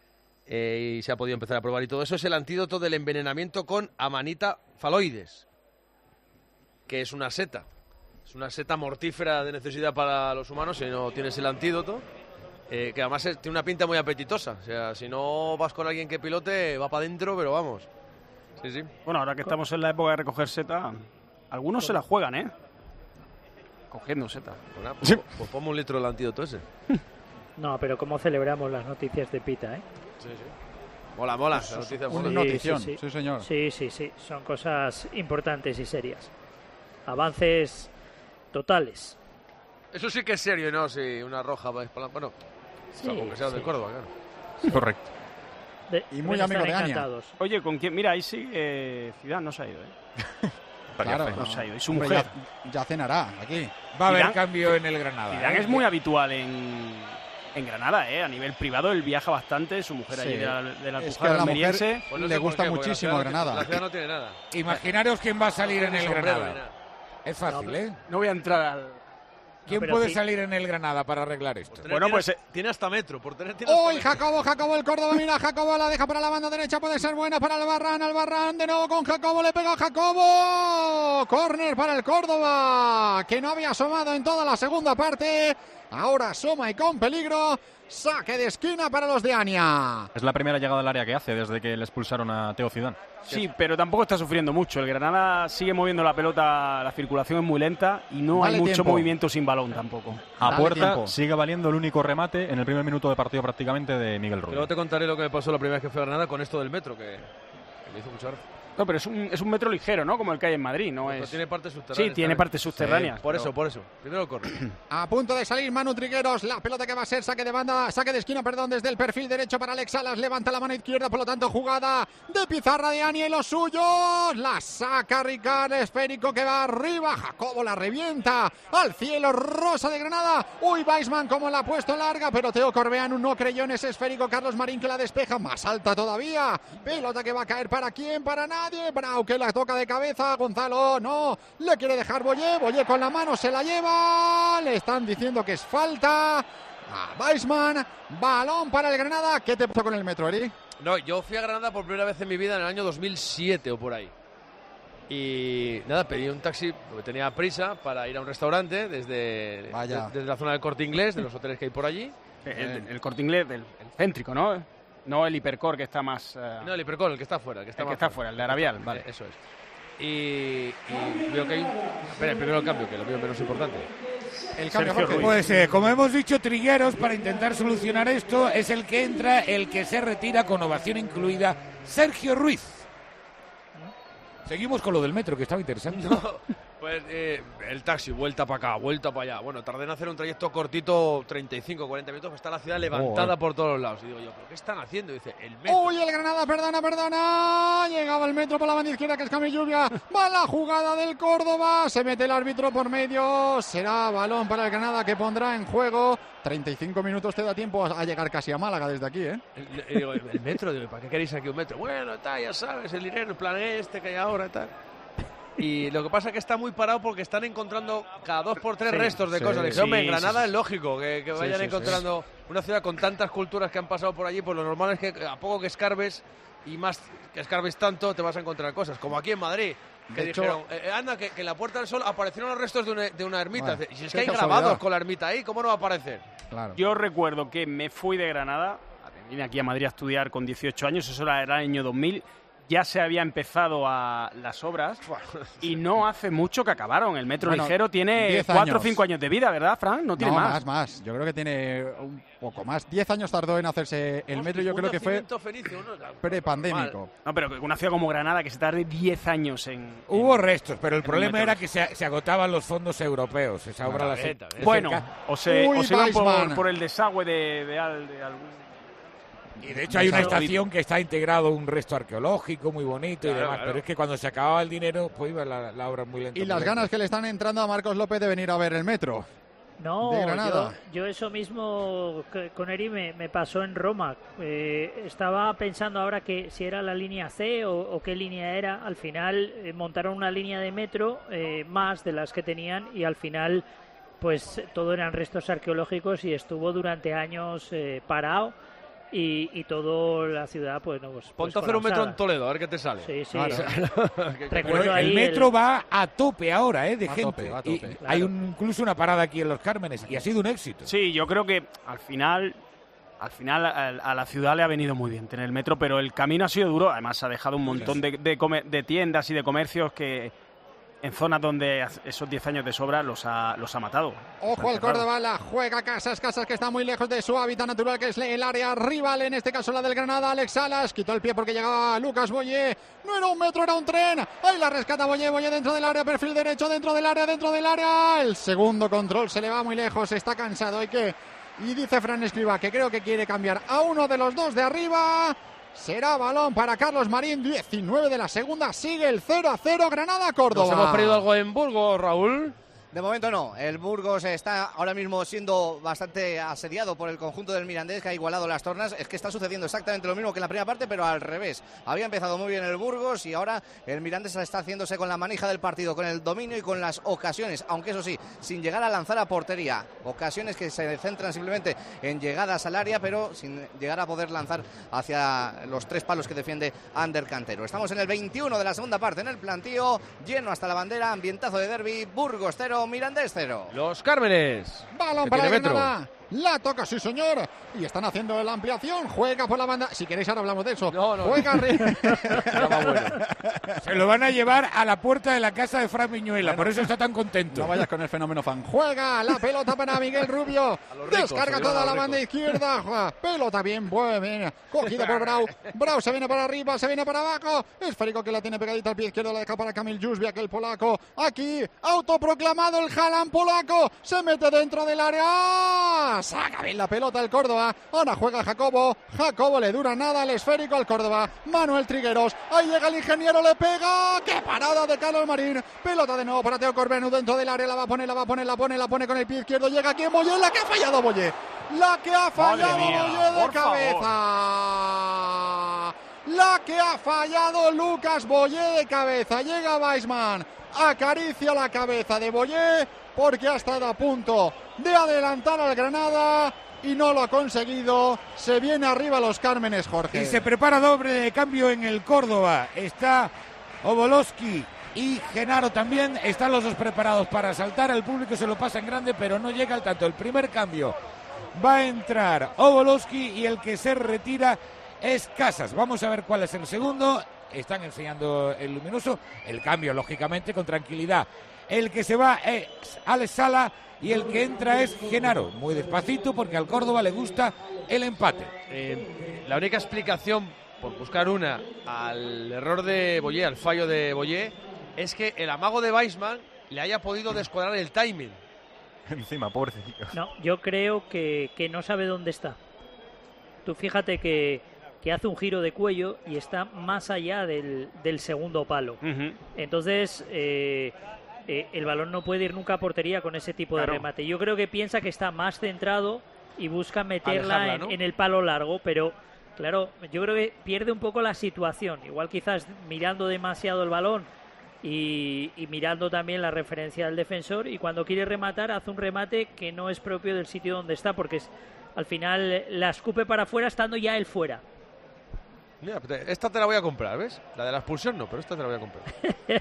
eh, y se ha podido empezar a probar y todo eso, es el antídoto del envenenamiento con Amanita phalloides, que es una seta. Es una seta mortífera de necesidad para los humanos si no tienes el antídoto. Eh, que además es, tiene una pinta muy apetitosa. O sea, si no vas con alguien que pilote, va para adentro, pero vamos. Sí, sí. Bueno, ahora que estamos en la época de recoger seta, algunos se la juegan, ¿eh? Cogiendo seta. Bueno, pues, sí. Pues ponme un litro del antídoto ese. No, pero cómo celebramos las noticias de Pita, ¿eh? Sí, sí. Mola, mola. Las noticias una mola. notición, sí, sí. sí, señor. Sí, sí, sí. Son cosas importantes y serias. Avances totales. Eso sí que es serio, ¿no? Sí, una roja. Bueno, sí, salvo que sea sí. del Córdoba, claro. Correcto. De, Y muy amigo de Ania. Oye, ¿con quién? Mira, ahí sí, eh, Zidane no se ha ido, ¿eh? Claro, no se ha ido. Y su Hombre, mujer. Ya, ya cenará aquí. Va a haber Zidane- cambio en el Granada. Zidane ¿eh? es muy habitual en, en Granada, ¿eh? A nivel privado, él viaja bastante. Su mujer Sí. allí de la, de la Es que Alpujarra a la almeriense. mujer Pues no le sé por gusta qué, porque muchísimo la ciudad no- Granada. La ciudad no tiene nada. Imaginaros quién va a salir en Ni el sombrero, ni Granada. nada. Es fácil, ¿eh? No voy a entrar al... ¿Quién pero puede sí. salir en el Granada para arreglar esto? Tener- Bueno, tiene- pues, eh, tiene hasta metro. Por tener tiene hasta ¡Uy, metro. Jacobo, Jacobo, el Córdoba! Mira, Jacobo la deja para la banda derecha. Puede ser buena para Albarrán. Albarrán de nuevo con Jacobo. Le pega a Jacobo. Córner para el Córdoba, que no había asomado en toda la segunda parte. Ahora asoma y con peligro. Saque de esquina para los de Ania. Es la primera llegada al área que hace desde que le expulsaron a Teo Zidane. sí, pero tampoco está sufriendo mucho. El Granada sigue moviendo la pelota, la circulación es muy lenta y no Dale hay mucho tiempo. movimiento sin balón tampoco. A Dale puerta tiempo. sigue valiendo el único remate en el primer minuto de partido prácticamente de Miguel Rubio. Luego te contaré lo que me pasó la primera vez que fui a Granada con esto del metro, que, que me hizo mucha gracia. No, pero es un, es un metro ligero, ¿no? Como el que hay en Madrid, ¿no? Pero es... tiene partes subterráneas. Sí, tiene también. partes subterráneas. Sí, por pero- eso, por eso. Primero corre. A punto de salir Manu Trigueros, la pelota que va a ser saque de banda, saque de esquina, perdón, desde el perfil derecho para Alex Salas, levanta la mano izquierda, por lo tanto jugada de pizarra de Ania y los suyos, la saca Ricard, esférico que va arriba, Jacobo la revienta al cielo, Rosa de Granada, uy, Weisman como la ha puesto larga, pero Teo Corbeanu no creyó en ese esférico, Carlos Marín que la despeja, más alta todavía, pelota que va a caer para quién, para nadie, Brau que la toca de cabeza, Gonzalo no, le quiere dejar Boye, Boye con la mano se la lleva, le están diciendo que es falta a Weisman, balón para el Granada. ¿Qué te pasó con el metro, Eri? No, yo fui a Granada por primera vez en mi vida en el año dos mil siete o por ahí. Y nada, pedí un taxi, porque tenía prisa para ir a un restaurante desde, Vaya. de- desde la zona del Corte Inglés, de los hoteles que hay por allí. El, el Corte Inglés, del el céntrico, ¿no? No el Hipercor, que está más... Uh... No, el Hipercor, el que está fuera. El que está, el que está fuera, el de Arabial, vale. Eso es. Y, y veo que hay... Espera, primero el cambio, que lo mío menos importante. El cambio, pues eh, como hemos dicho, Trigueros, para intentar solucionar esto, es el que entra, el que se retira con ovación incluida, Sergio Ruiz. Seguimos con lo del metro, que estaba interesante. No, pues eh, el taxi, vuelta para acá, vuelta para allá. Bueno, tardé en hacer un trayecto cortito, treinta y cinco, cuarenta minutos, está la ciudad levantada oh, por todos los lados. Y digo yo, ¿pero qué están haciendo? Y dice, el metro. ¡Uy, el Granada, perdona, perdona! Llegaba el metro por la banda izquierda, que es Camil Lluvia. Va la jugada del Córdoba, se mete el árbitro por medio. Será balón para el Granada, que pondrá en juego. treinta y cinco minutos te da tiempo a llegar casi a Málaga desde aquí, ¿eh? El, digo, el metro, digo, ¿para qué queréis aquí un metro? Bueno, está, ya sabes, el dinero, el plan este que hay ahora y tal. Y lo que pasa es que está muy parado porque están encontrando cada dos por tres sí, restos de sí, cosas. Sí, hombre, en Granada sí, es lógico que, que vayan sí, sí, encontrando sí. una ciudad con tantas culturas que han pasado por allí, pues lo normal es que a poco que escarbes y más que escarbes tanto te vas a encontrar cosas, como aquí en Madrid. Que de dijeron, hecho, eh, anda, que, que en la Puerta del Sol aparecieron los restos de una, de una ermita. Bueno, y si es que hay grabados con la ermita ahí, ¿cómo no va a aparecer? Claro. Yo recuerdo que me fui de Granada, vine aquí a Madrid a estudiar con dieciocho años, eso era el año dos mil. Ya se había empezado a las obras y no hace mucho que acabaron. El metro bueno, ligero tiene cuatro o cinco años de vida, ¿verdad, Fran? No tiene no, más. más, más. Yo creo que tiene un poco más. Diez años tardó en hacerse el metro. Yo creo que fue fenicio, ¿no? prepandémico. No, pero una ciudad como Granada que se tarde diez años en... Hubo restos, pero el problema era que se, se agotaban los fondos europeos. Esa obra la se... Bueno, o se, Uy, o se iban por, por el desagüe de, de, de, de algún... Y de hecho hay una estación que está integrado un resto arqueológico muy bonito claro, y demás, claro. Pero es que cuando se acababa el dinero, pues iba la, la obra muy lenta. Y las lenta. ganas que le están entrando a Marcos López de venir a ver el metro. No, yo, yo eso mismo con Eri me, me pasó en Roma. Eh, estaba pensando ahora que si era la línea C o, o qué línea era. Al final eh, montaron una línea de metro eh, más de las que tenían y al final pues todo eran restos arqueológicos y estuvo durante años eh, parado. Y, y toda la ciudad, pues no. Pues, Ponte pues a hacer un metro en Toledo, a ver qué te sale. Sí, sí. Claro. Recuerdo el metro el... va a tope ahora, ¿eh? De a gente. Tope, a tope. Y claro. Hay un, incluso una parada aquí en Los Cármenes y ha sido un éxito. Sí, yo creo que al final. Al final a, a la ciudad le ha venido muy bien tener el metro, pero el camino ha sido duro. Además, ha dejado un montón de, de, comer, de tiendas y de comercios que. En zonas donde esos diez años de sobra los ha, los ha matado. Ojo al Córdoba, la juega Casas, Casas que está muy lejos de su hábitat natural, que es el área rival, en este caso la del Granada. Alex Salas quitó el pie porque llegaba Lucas Boyé. No era un metro, era un tren. Ahí la rescata Boyé, Boyé dentro del área, perfil derecho, dentro del área, dentro del área. El segundo control se le va muy lejos, está cansado. Hay que... Y dice Fran Escribá que creo que quiere cambiar a uno de los dos de arriba. Será balón para Carlos Marín, diecinueve de la segunda, sigue el cero a cero Granada-Córdoba. ¿Nos hemos perdido algo en Burgos, Raúl? De momento no, el Burgos está ahora mismo siendo bastante asediado por el conjunto del Mirandés, que ha igualado las tornas. Es que está sucediendo exactamente lo mismo que en la primera parte, pero al revés. Había empezado muy bien el Burgos y ahora el Mirandés está haciéndose con la manija del partido, con el dominio y con las ocasiones, aunque eso sí, sin llegar a lanzar a portería. Ocasiones que se centran simplemente en llegadas al área, pero sin llegar a poder lanzar hacia los tres palos que defiende Ander Cantero. Estamos en el veintiuno de la segunda parte, en el plantío, lleno hasta la bandera, ambientazo de derbi, Burgos cero, Mirandés cero. Los Cármenes. Balón para el Granada. La toca, sí señor. Y están haciendo la ampliación. Juega por la banda. Si queréis ahora hablamos de eso. No, no. Juega. Bueno. Se lo van a llevar a la puerta de la casa de Fran Miñuela. Bueno, por eso está tan contento. No vayas con el fenómeno fan. Juega la pelota para Miguel Rubio. Ricos, descarga toda la banda izquierda. Juega. Pelota bien, buena. Cogida por Brau. Brau se viene para arriba, se viene para abajo. Esférico que la tiene pegadita al pie izquierdo. La deja para Kamil Józwiak, el polaco. Aquí, autoproclamado el Haaland polaco. Se mete dentro del área. Saca bien la pelota el Córdoba. Ahora juega Jacobo. Jacobo le dura nada el esférico al Córdoba. Manuel Trigueros. Ahí llega el ingeniero, le pega. ¡Qué parada de Carlos Marín! Pelota de nuevo para Teo Corbenu dentro del área. La va a poner, la va a poner, la pone, la pone con el pie izquierdo. Llega aquí en Boyé. La que ha fallado Boyé. La que ha fallado Boyé de cabeza. La que ha fallado Lucas Boyé de cabeza. Llega Weissman. Acaricia la cabeza de Boyé porque ha estado a punto de adelantar al Granada y no lo ha conseguido. Se viene arriba los Cármenes, Jorge. Y se prepara doble cambio en el Córdoba. Está Obolowski y Genaro también. Están los dos preparados para saltar. El público se lo pasa en grande, pero no llega al tanto. El primer cambio va a entrar Obolowski y el que se retira es Casas. Vamos a ver cuál es el segundo. Están enseñando el luminoso. El cambio, lógicamente, con tranquilidad. El que se va es Alex Sala y el que entra es Genaro. Muy despacito porque al Córdoba le gusta el empate. Eh, la única explicación, por buscar una, al error de Boyé, al fallo de Boyé, es que el amago de Weissman le haya podido descuadrar el timing. Encima, pobrecito. No, yo creo que, que no sabe dónde está. Tú fíjate que, que hace un giro de cuello y está más allá del, del segundo palo. Uh-huh. Entonces, eh, eh, el balón no puede ir nunca a portería con ese tipo Claro. de remate. Yo creo que piensa que está más centrado y busca meterla Alejarla, en, ¿no? en el palo largo, pero claro, yo creo que pierde un poco la situación. Igual quizás mirando demasiado el balón y, y mirando también la referencia del defensor, y cuando quiere rematar hace un remate que no es propio del sitio donde está, porque es, al final la escupe para afuera estando ya él fuera. Mira, esta te la voy a comprar, ¿ves? La de la expulsión no, pero esta te la voy a comprar.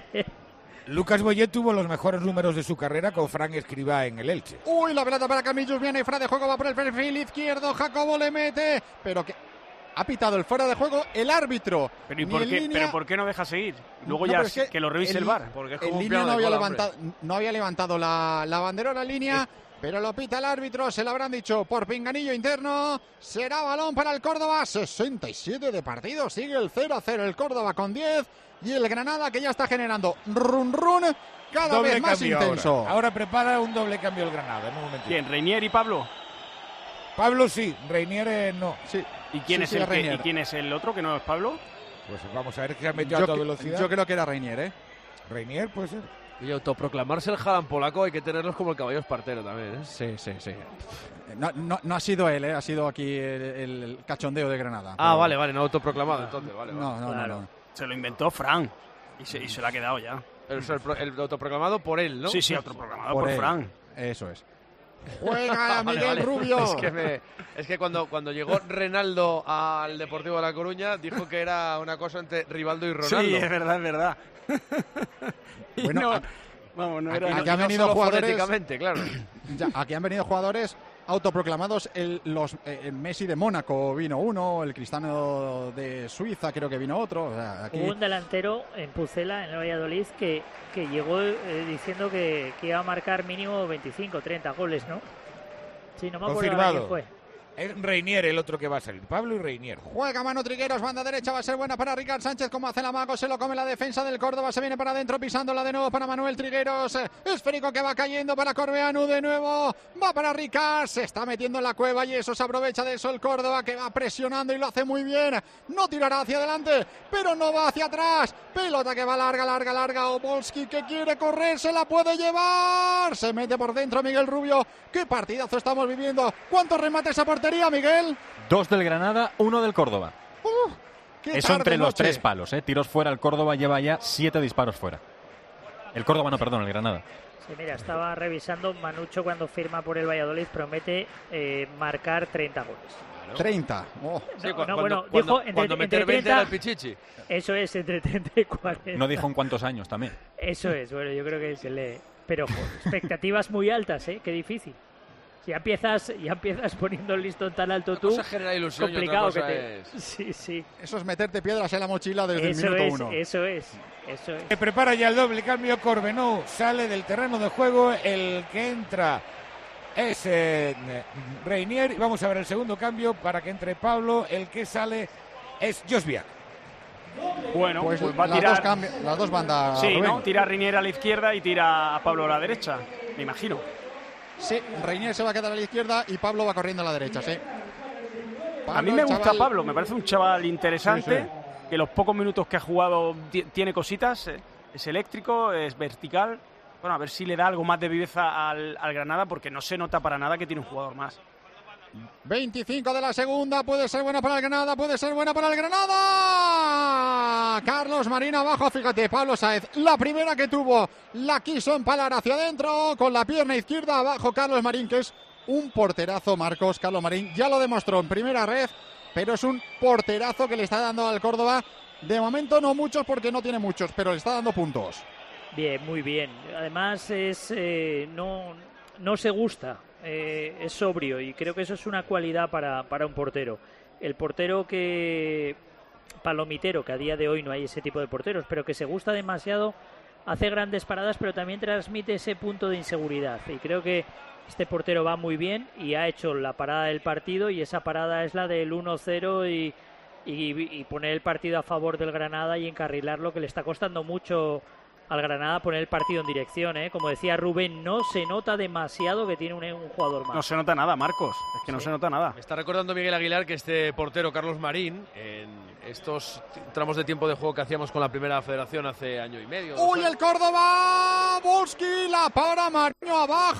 Lucas Boyé tuvo los mejores números de su carrera con Frank Escribá en el Elche. Uy, la pelota para Camillus, viene fuera de juego, va por el perfil izquierdo, Jacobo le mete, pero que ha pitado el fuera de juego el árbitro. Pero, ¿y Ni por en qué, línea- pero ¿por qué no deja seguir? Luego No, ya pero es que, que lo revise el, el- V A R. Porque es En como un línea piano no de había, cola, levantado, no había levantado la, la bandera la línea, pero lo pita el árbitro, se lo habrán dicho por pinganillo interno. Será balón para el Córdoba, sesenta y siete de partido, sigue el cero a cero el Córdoba con diez y el Granada que ya está generando run run cada Doble vez más cambio intenso. Ahora. ahora prepara un doble cambio el Granada. En un momentito. ¿Quién? ¿Reinier y Pablo? Pablo sí, Reinier eh, no. Sí. ¿Y quién, Sí, es sí, el es que, Reinier. ¿Y quién es el otro que no es Pablo? Pues vamos a ver que se ha metido a Yo, toda que- velocidad. yo creo que era Reinier, ¿eh? Reinier puede ser. Y autoproclamarse el Haaland polaco hay que tenerlos como el caballo espartero también, ¿eh? Sí, sí, sí. No, no, no ha sido él, ¿eh? Ha sido aquí el, el cachondeo de Granada. Ah, Pero- vale, vale, no autoproclamado entonces, vale, vale. No, no, Claro. no, no. Se lo inventó Fran y se, y se lo ha quedado ya. El, el, pro- el autoproclamado por él, ¿no? Sí, sí, autoproclamado Por por, él. Fran. Eso es. Juega Vale, Miguel vale. Rubio. Es que, me- es que cuando, cuando llegó Reinaldo al Deportivo de La Coruña dijo que era una cosa entre Rivaldo y Ronaldo. Sí, es verdad, es verdad. Y Bueno, no- a- vamos, no aquí- era... aquí han no venido solo jugadores- fonéticamente, claro. Ya, aquí han venido jugadores autoproclamados. El, los, eh, el Messi de Mónaco vino uno, el Cristiano de Suiza creo que vino otro. O sea, aquí... Hubo un delantero en Pucela, en el Valladolid, que, que llegó eh, diciendo que, que iba a marcar mínimo veinticinco, treinta goles, ¿no? Sí, no me acuerdo ahora Confirmado. quién fue. Es Reinier el otro que va a salir. Pablo y Reinier. Juega Manu Trigueros, banda derecha, va a ser buena para Ricard Sánchez, como hace la mago, se lo come la defensa del Córdoba, se viene para adentro, pisándola de nuevo para Manuel Trigueros, eh, esférico que va cayendo para Corbeanu de nuevo, va para Ricard, se está metiendo en la cueva y eso se aprovecha de eso el Córdoba, que va presionando y lo hace muy bien, no tirará hacia adelante, pero no va hacia atrás, pelota que va larga, larga, larga, Obolski que quiere correr, se la puede llevar, se mete por dentro Miguel Rubio, qué partidazo estamos viviendo, ¿cuántos remates a portería, Miguel? Dos del Granada, uno del Córdoba. Uh, qué Eso tarde, entre los noche. tres palos, ¿eh? Tiros fuera, el Córdoba lleva ya siete disparos fuera. El Córdoba no, perdón, el Granada. Sí, mira, estaba revisando, Manucho cuando firma por el Valladolid promete eh, marcar treinta goles. treinta. Oh. Sí, No, cu- no, cuando, bueno, cuando- dijo entre- cuando entre meter veinte treinta era el Pichichi. Eso es, entre treinta y cuarenta. No dijo en cuántos años también. Eso es, bueno, yo creo que se le... Pero jo, expectativas muy altas, ¿eh? Qué difícil. Si ya empiezas, ya empiezas poniendo el listón tan alto tú, cosa genera ilusión y otra complicado cosa que te... es- Sí, sí. Eso es meterte piedras en la mochila desde Eso el minuto es, uno. eso es, eso es. Se prepara ya el doble cambio. Corbenú sale del terreno de juego. El que entra es eh, Reinier. Y vamos a ver el segundo cambio para que entre Pablo. El que sale es Josviak. Bueno, Pues, pues, va a las, tirar... dos cambi- las dos bandas. Sí, Rubén. ¿no? Tira a Reinier a la izquierda y tira a Pablo a la derecha, me imagino. Sí, Reinier se va a quedar a la izquierda y Pablo va corriendo a la derecha, sí. A mí Pablo, me el gusta chaval- Pablo, me parece un chaval interesante, Sí, que los pocos minutos que ha jugado ti- tiene cositas, eh, es eléctrico, es vertical. Bueno, a ver si le da algo más de viveza al, al Granada, porque no se nota para nada que tiene un jugador más. veinticinco de la segunda, puede ser buena para el Granada, puede ser buena para el Granada. Carlos Marín abajo, fíjate, Pablo Sáez, la primera que tuvo, la quiso empalar hacia adentro, con la pierna izquierda abajo Carlos Marín, que es un porterazo, Marcos. Carlos Marín ya lo demostró en primera red, pero es un porterazo que le está dando al Córdoba. De momento no muchos porque no tiene muchos, pero le está dando puntos. Bien, muy bien. Además es eh, no, no se gusta, eh, es sobrio y creo que eso es una cualidad para, para un portero. el portero que palomitero, que a día de hoy no hay ese tipo de porteros, pero que se gusta demasiado, hace grandes paradas, pero también transmite ese punto de inseguridad. Y creo que este portero va muy bien y ha hecho la parada del partido, y esa parada es la del uno cero y, y, y poner el partido a favor del Granada y encarrilarlo, que le está costando mucho al Granada poner el partido en dirección, ¿eh? Como decía Rubén, no se nota demasiado que tiene un, un jugador más. No se nota nada, Marcos, es que sí. no se nota nada. Me está recordando Miguel Aguilar que este portero, Carlos Marín, en estos tramos de tiempo de juego que hacíamos con la Primera Federación hace año y medio. ¡Uy, el Córdoba! Volsky la para Mariño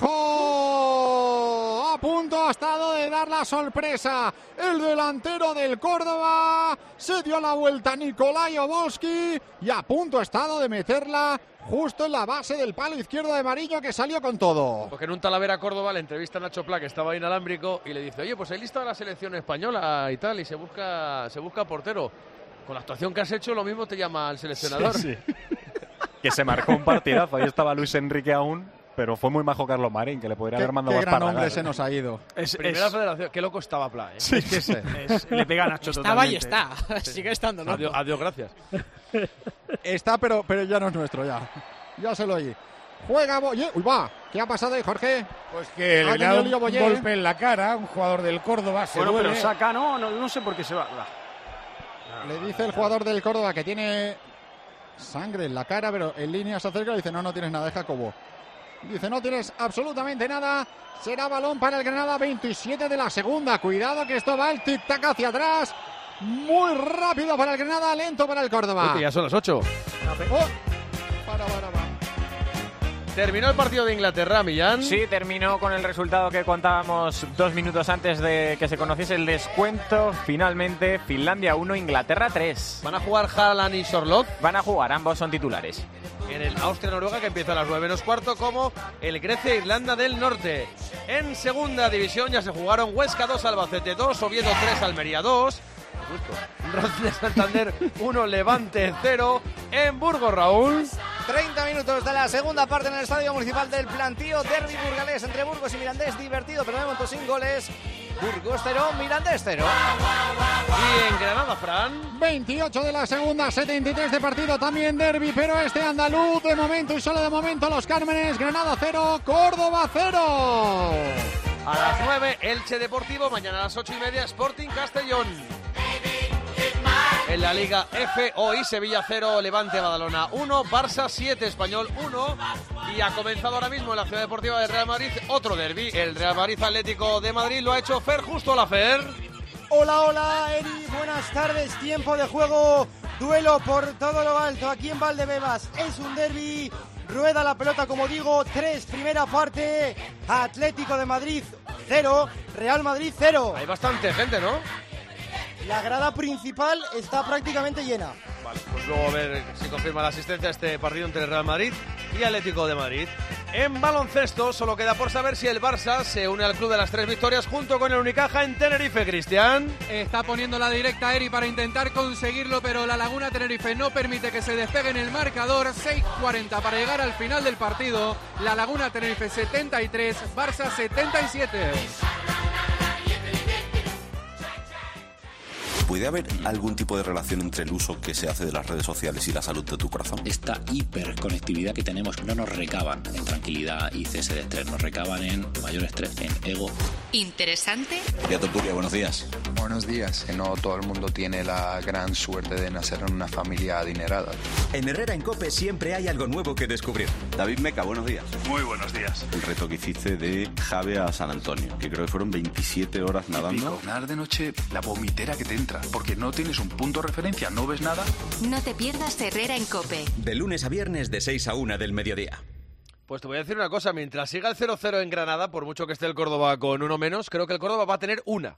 abajo. A punto ha estado de dar la sorpresa. El delantero del Córdoba se dio la vuelta a Nikolai Volsky y a punto ha estado de meterla justo en la base del palo izquierdo de Mariño, que salió con todo. Porque en un Talavera Córdoba le entrevista a Nacho Pla, que estaba inalámbrico, y le dice, oye, pues hay lista de la selección española y tal, y se busca, se busca portero. Con la actuación que has hecho, lo mismo te llama el seleccionador. Sí, sí. Que se marcó un partidazo. Ahí estaba Luis Enrique aún, pero fue muy majo Carlos Marín, que le podría haber mandado qué más gran para hombre ganar. Se nos ha ido. Es, Primera es... Federación, qué loco estaba Pla, ¿eh? Sí, es que sí. Es, le pega a Nacho Estaba totalmente. y está, sigue estando, ¿no? Adiós, adiós, gracias. Está, pero, pero ya no es nuestro, ya. Ya se lo oí. Juega Boye. Uy, va. ¿Qué ha pasado ahí, Jorge? Pues que le ha dado un Boye, golpe en la cara, un jugador del Córdoba. Se bueno, duele. pero saca, no, no, no sé por qué se va. va. Le dice el jugador del Córdoba que tiene sangre en la cara, pero en línea se acerca y dice, no, no tienes nada, es Jacobo. Dice, no tienes absolutamente nada. Será balón para el Granada, veintisiete de la segunda. Cuidado que esto va el tic-tac hacia atrás. Muy rápido para el Granada, lento para el Córdoba. Uy, ya son las ocho. Oh. Para, para, para. ¿Terminó el partido de Inglaterra, Millán? Sí, terminó con el resultado que contábamos dos minutos antes de que se conociese el descuento. Finalmente, Finlandia uno, Inglaterra tres. ¿Van a jugar Haaland y Sorloth? Van a jugar, ambos son titulares. En el Austria-Noruega, que empieza a las nueve menos cuarto, como el Grecia-Irlanda del Norte. En segunda división ya se jugaron Huesca dos, Albacete dos, Oviedo tres, Almería dos. Racing de Santander uno, Levante cero. En Burgos, Raúl. treinta minutos de la segunda parte en el Estadio Municipal del Plantío. Derbi burgalés entre Burgos y Mirandés. Divertido, pero de momento sin goles. Burgos cero, Mirandés cero. Y en Granada, Fran. veintiocho de la segunda, setenta y tres de partido. También derbi, pero este andaluz de momento y solo de momento los Cármenes. Granada cero, Córdoba cero. A las nueve, Elche Deportivo. Mañana a las ocho y media, Sporting Castellón. En la Liga F, hoy Sevilla cero, Levante Badalona uno, Barça siete, Español uno. Y ha comenzado ahora mismo en la Ciudad Deportiva de Real Madrid otro derbi. El Real Madrid Atlético de Madrid lo ha hecho Fer Justo. La Fer. Hola, hola, Eri, buenas tardes. Tiempo de juego, duelo por todo lo alto aquí en Valdebebas. Es un derbi. Rueda la pelota, como digo, tres, primera parte. Atlético de Madrid cero, Real Madrid cero. Hay bastante gente, ¿no? La grada principal está prácticamente llena. Vale, pues luego a ver si confirma la asistencia a este partido entre Real Madrid y Atlético de Madrid. En baloncesto solo queda por saber si el Barça se une al club de las tres victorias junto con el Unicaja en Tenerife, Cristian. Está poniendo la directa Eri para intentar conseguirlo, pero la Laguna Tenerife no permite que se despegue en el marcador. Seis cuarenta para llegar al final del partido. La Laguna Tenerife setenta y tres, Barça setenta y siete. ¿Puede haber algún tipo de relación entre el uso que se hace de las redes sociales y la salud de tu corazón? Esta hiperconectividad que tenemos no nos recaban en tranquilidad y cese de estrés, nos recaban en mayor estrés, en ego. ¿Interesante? María Topuria, buenos días. Buenos días. Que no todo el mundo tiene la gran suerte de nacer en una familia adinerada. En Herrera en COPE siempre hay algo nuevo que descubrir. David Meca, buenos días. Muy buenos días. El reto que hiciste de Jave a San Antonio, que creo que fueron veintisiete horas nadando. Pico. Nadar de noche, la vomitera que te entra, porque no tienes un punto de referencia, no ves nada. No te pierdas Herrera en COPE. De lunes a viernes de seis a una del mediodía. Pues te voy a decir una cosa, mientras siga el cero cero en Granada, por mucho que esté el Córdoba con uno menos, creo que el Córdoba va a tener una.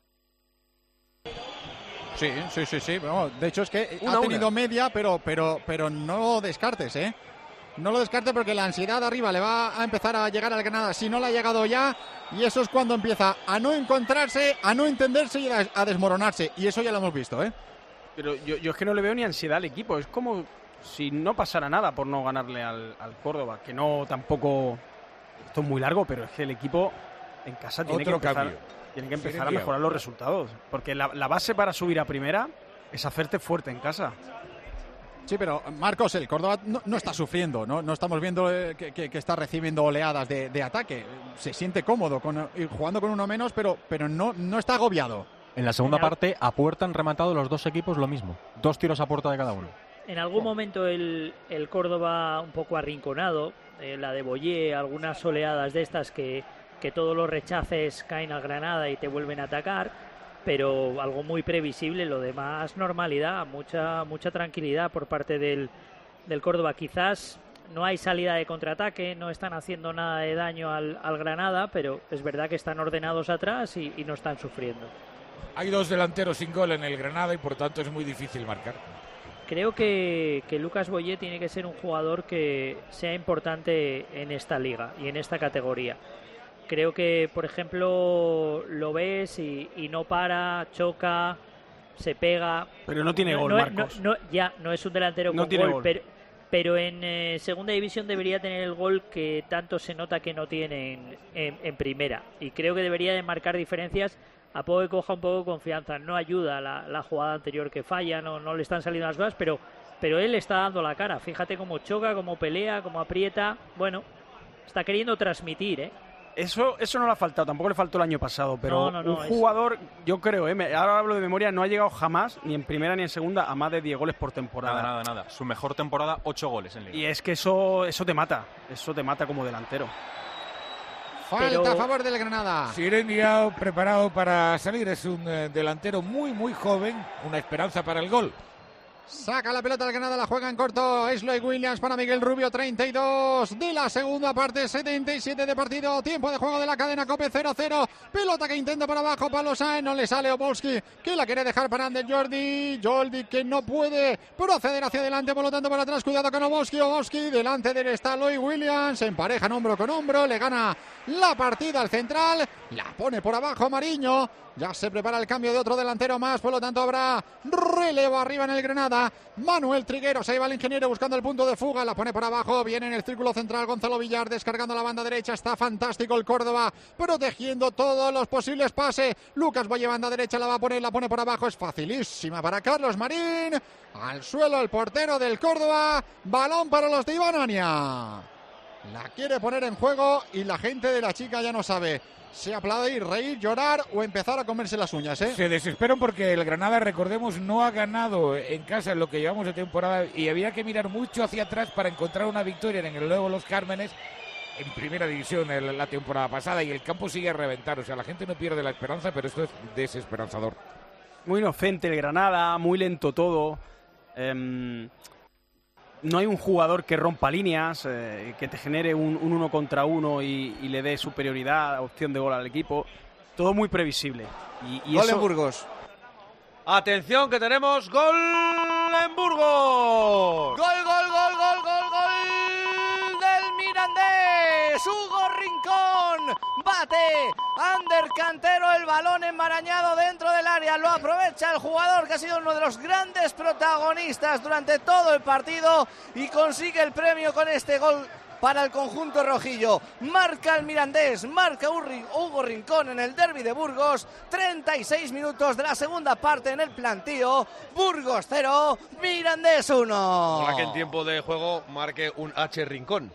Sí, sí, sí, sí. Bueno, de hecho es que Una, ha tenido una. media, pero, pero, pero no lo descartes, ¿eh? No lo descartes porque la ansiedad arriba le va a empezar a llegar al Granada si no le ha llegado ya, y eso es cuando empieza a no encontrarse, a no entenderse y a, a desmoronarse, y eso ya lo hemos visto, ¿eh? Pero yo, yo es que no le veo ni ansiedad al equipo, es como si no pasara nada por no ganarle al, al Córdoba, que no tampoco, esto es muy largo, pero es que el equipo en casa tiene Otro que empezar, cambio. Tiene que empezar Sí, a tío. mejorar los resultados. Porque la, la base para subir a primera es hacerte fuerte en casa. Sí, pero Marcos, el Córdoba no, no está sufriendo, ¿no? No estamos viendo eh, que, que- que está recibiendo oleadas de, de ataque. Se siente cómodo con, ir jugando con uno menos, pero, pero no, no está agobiado. En la segunda parte, a puerta han rematado los dos equipos lo mismo. Dos tiros a puerta de cada uno. En algún momento el, el Córdoba un poco arrinconado, eh, la de Boyé, algunas oleadas de estas que, que todos los rechaces caen al Granada y te vuelven a atacar, pero algo muy previsible, lo demás normalidad, mucha mucha tranquilidad por parte del, del Córdoba. Quizás no hay salida de contraataque, no están haciendo nada de daño al, al Granada, pero es verdad que están ordenados atrás y, y no están sufriendo. Hay dos delanteros sin gol en el Granada y por tanto es muy difícil marcar. Creo que, que Lucas Boyé tiene que ser un jugador que sea importante en esta liga y en esta categoría. Creo que, por ejemplo, lo ves y, y no para, choca, se pega. Pero no tiene gol, no, Marcos. no- no- ya, no es un delantero No con tiene gol, gol. Pero, pero en eh, segunda división debería tener el gol que tanto se nota que no tiene en, en- en primera. Y creo que debería de marcar diferencias a poco que coja un poco de confianza. No ayuda la, la jugada anterior que falla, no, no le están saliendo las cosas, pero, pero él está dando la cara. Fíjate cómo choca, cómo pelea, cómo aprieta. Bueno, está queriendo transmitir, ¿eh? Eso, eso no le ha faltado, tampoco le faltó el año pasado, pero No, no, no, un es- jugador, yo creo, eh, me- ahora hablo de memoria, no ha llegado jamás, ni en primera ni en segunda, a más de diez goles por temporada. Nada, nada, nada. Su mejor temporada, ocho goles en Liga. Y es que eso, eso te mata, eso te mata como delantero. Falta Pero- a favor del Granada. Siren Diao preparado para salir, es un eh, delantero muy muy joven, una esperanza para el gol. Saca la pelota del Granada, la juega en corto. Es Lloyd Williams para Miguel Rubio, treinta y dos de la segunda parte, setenta y siete de partido. Tiempo de juego de la cadena Cope, cero cero. Pelota que intenta por abajo, Pablo Sáenz, no le sale Obolski, que la quiere dejar para Ander Jordi. Jordi que no puede proceder hacia adelante, por lo tanto por atrás, cuidado con Obolski. Obolski, delante de él está Lloyd Williams, se emparejan hombro con hombro, le gana la partida al central, la pone por abajo Mariño. Ya se prepara el cambio de otro delantero más, por lo tanto habrá relevo arriba en el Granada. Manuel Trigueros, ahí va el ingeniero buscando el punto de fuga, la pone por abajo, viene en el círculo central Gonzalo Villar descargando la banda derecha, está fantástico el Córdoba, protegiendo todos los posibles pases. Lucas Boye, banda derecha, la va a poner, la pone por abajo, es facilísima para Carlos Marín. Al suelo el portero del Córdoba, balón para los de Iván Ania. La quiere poner en juego y la gente de la chica ya no sabe si aplaudir, reír, llorar o empezar a comerse las uñas, ¿eh? Se desesperan porque el Granada, recordemos, no ha ganado en casa en lo que llevamos de temporada y había que mirar mucho hacia atrás para encontrar una victoria en el Nuevo Los Cármenes en primera división el- la temporada pasada y el campo sigue a reventar. O sea, la gente no pierde la esperanza, pero esto es desesperanzador. Muy inocente el Granada, muy lento todo. Em, no hay un jugador que rompa líneas, eh, que te genere un, un uno contra uno y, y le dé superioridad, opción de gol al equipo. Todo muy previsible. Y, y Gol eso- en Burgos. Atención que tenemos gol en Burgos. Gol, gol, gol, gol, gol, gol del Mirandés. Hugo Rincón bate. Ander Cantero, el balón enmarañado dentro del área. Lo aprovecha el jugador que ha sido uno de los grandes protagonistas durante todo el partido y consigue el premio con este gol para el conjunto rojillo. Marca el Mirandés, marca Urri- Hugo Rincón en el derbi de Burgos. treinta y seis minutos de la segunda parte en el plantío. Burgos cero, Mirandés uno. Ojalá que en tiempo de juego marque un H Rincón.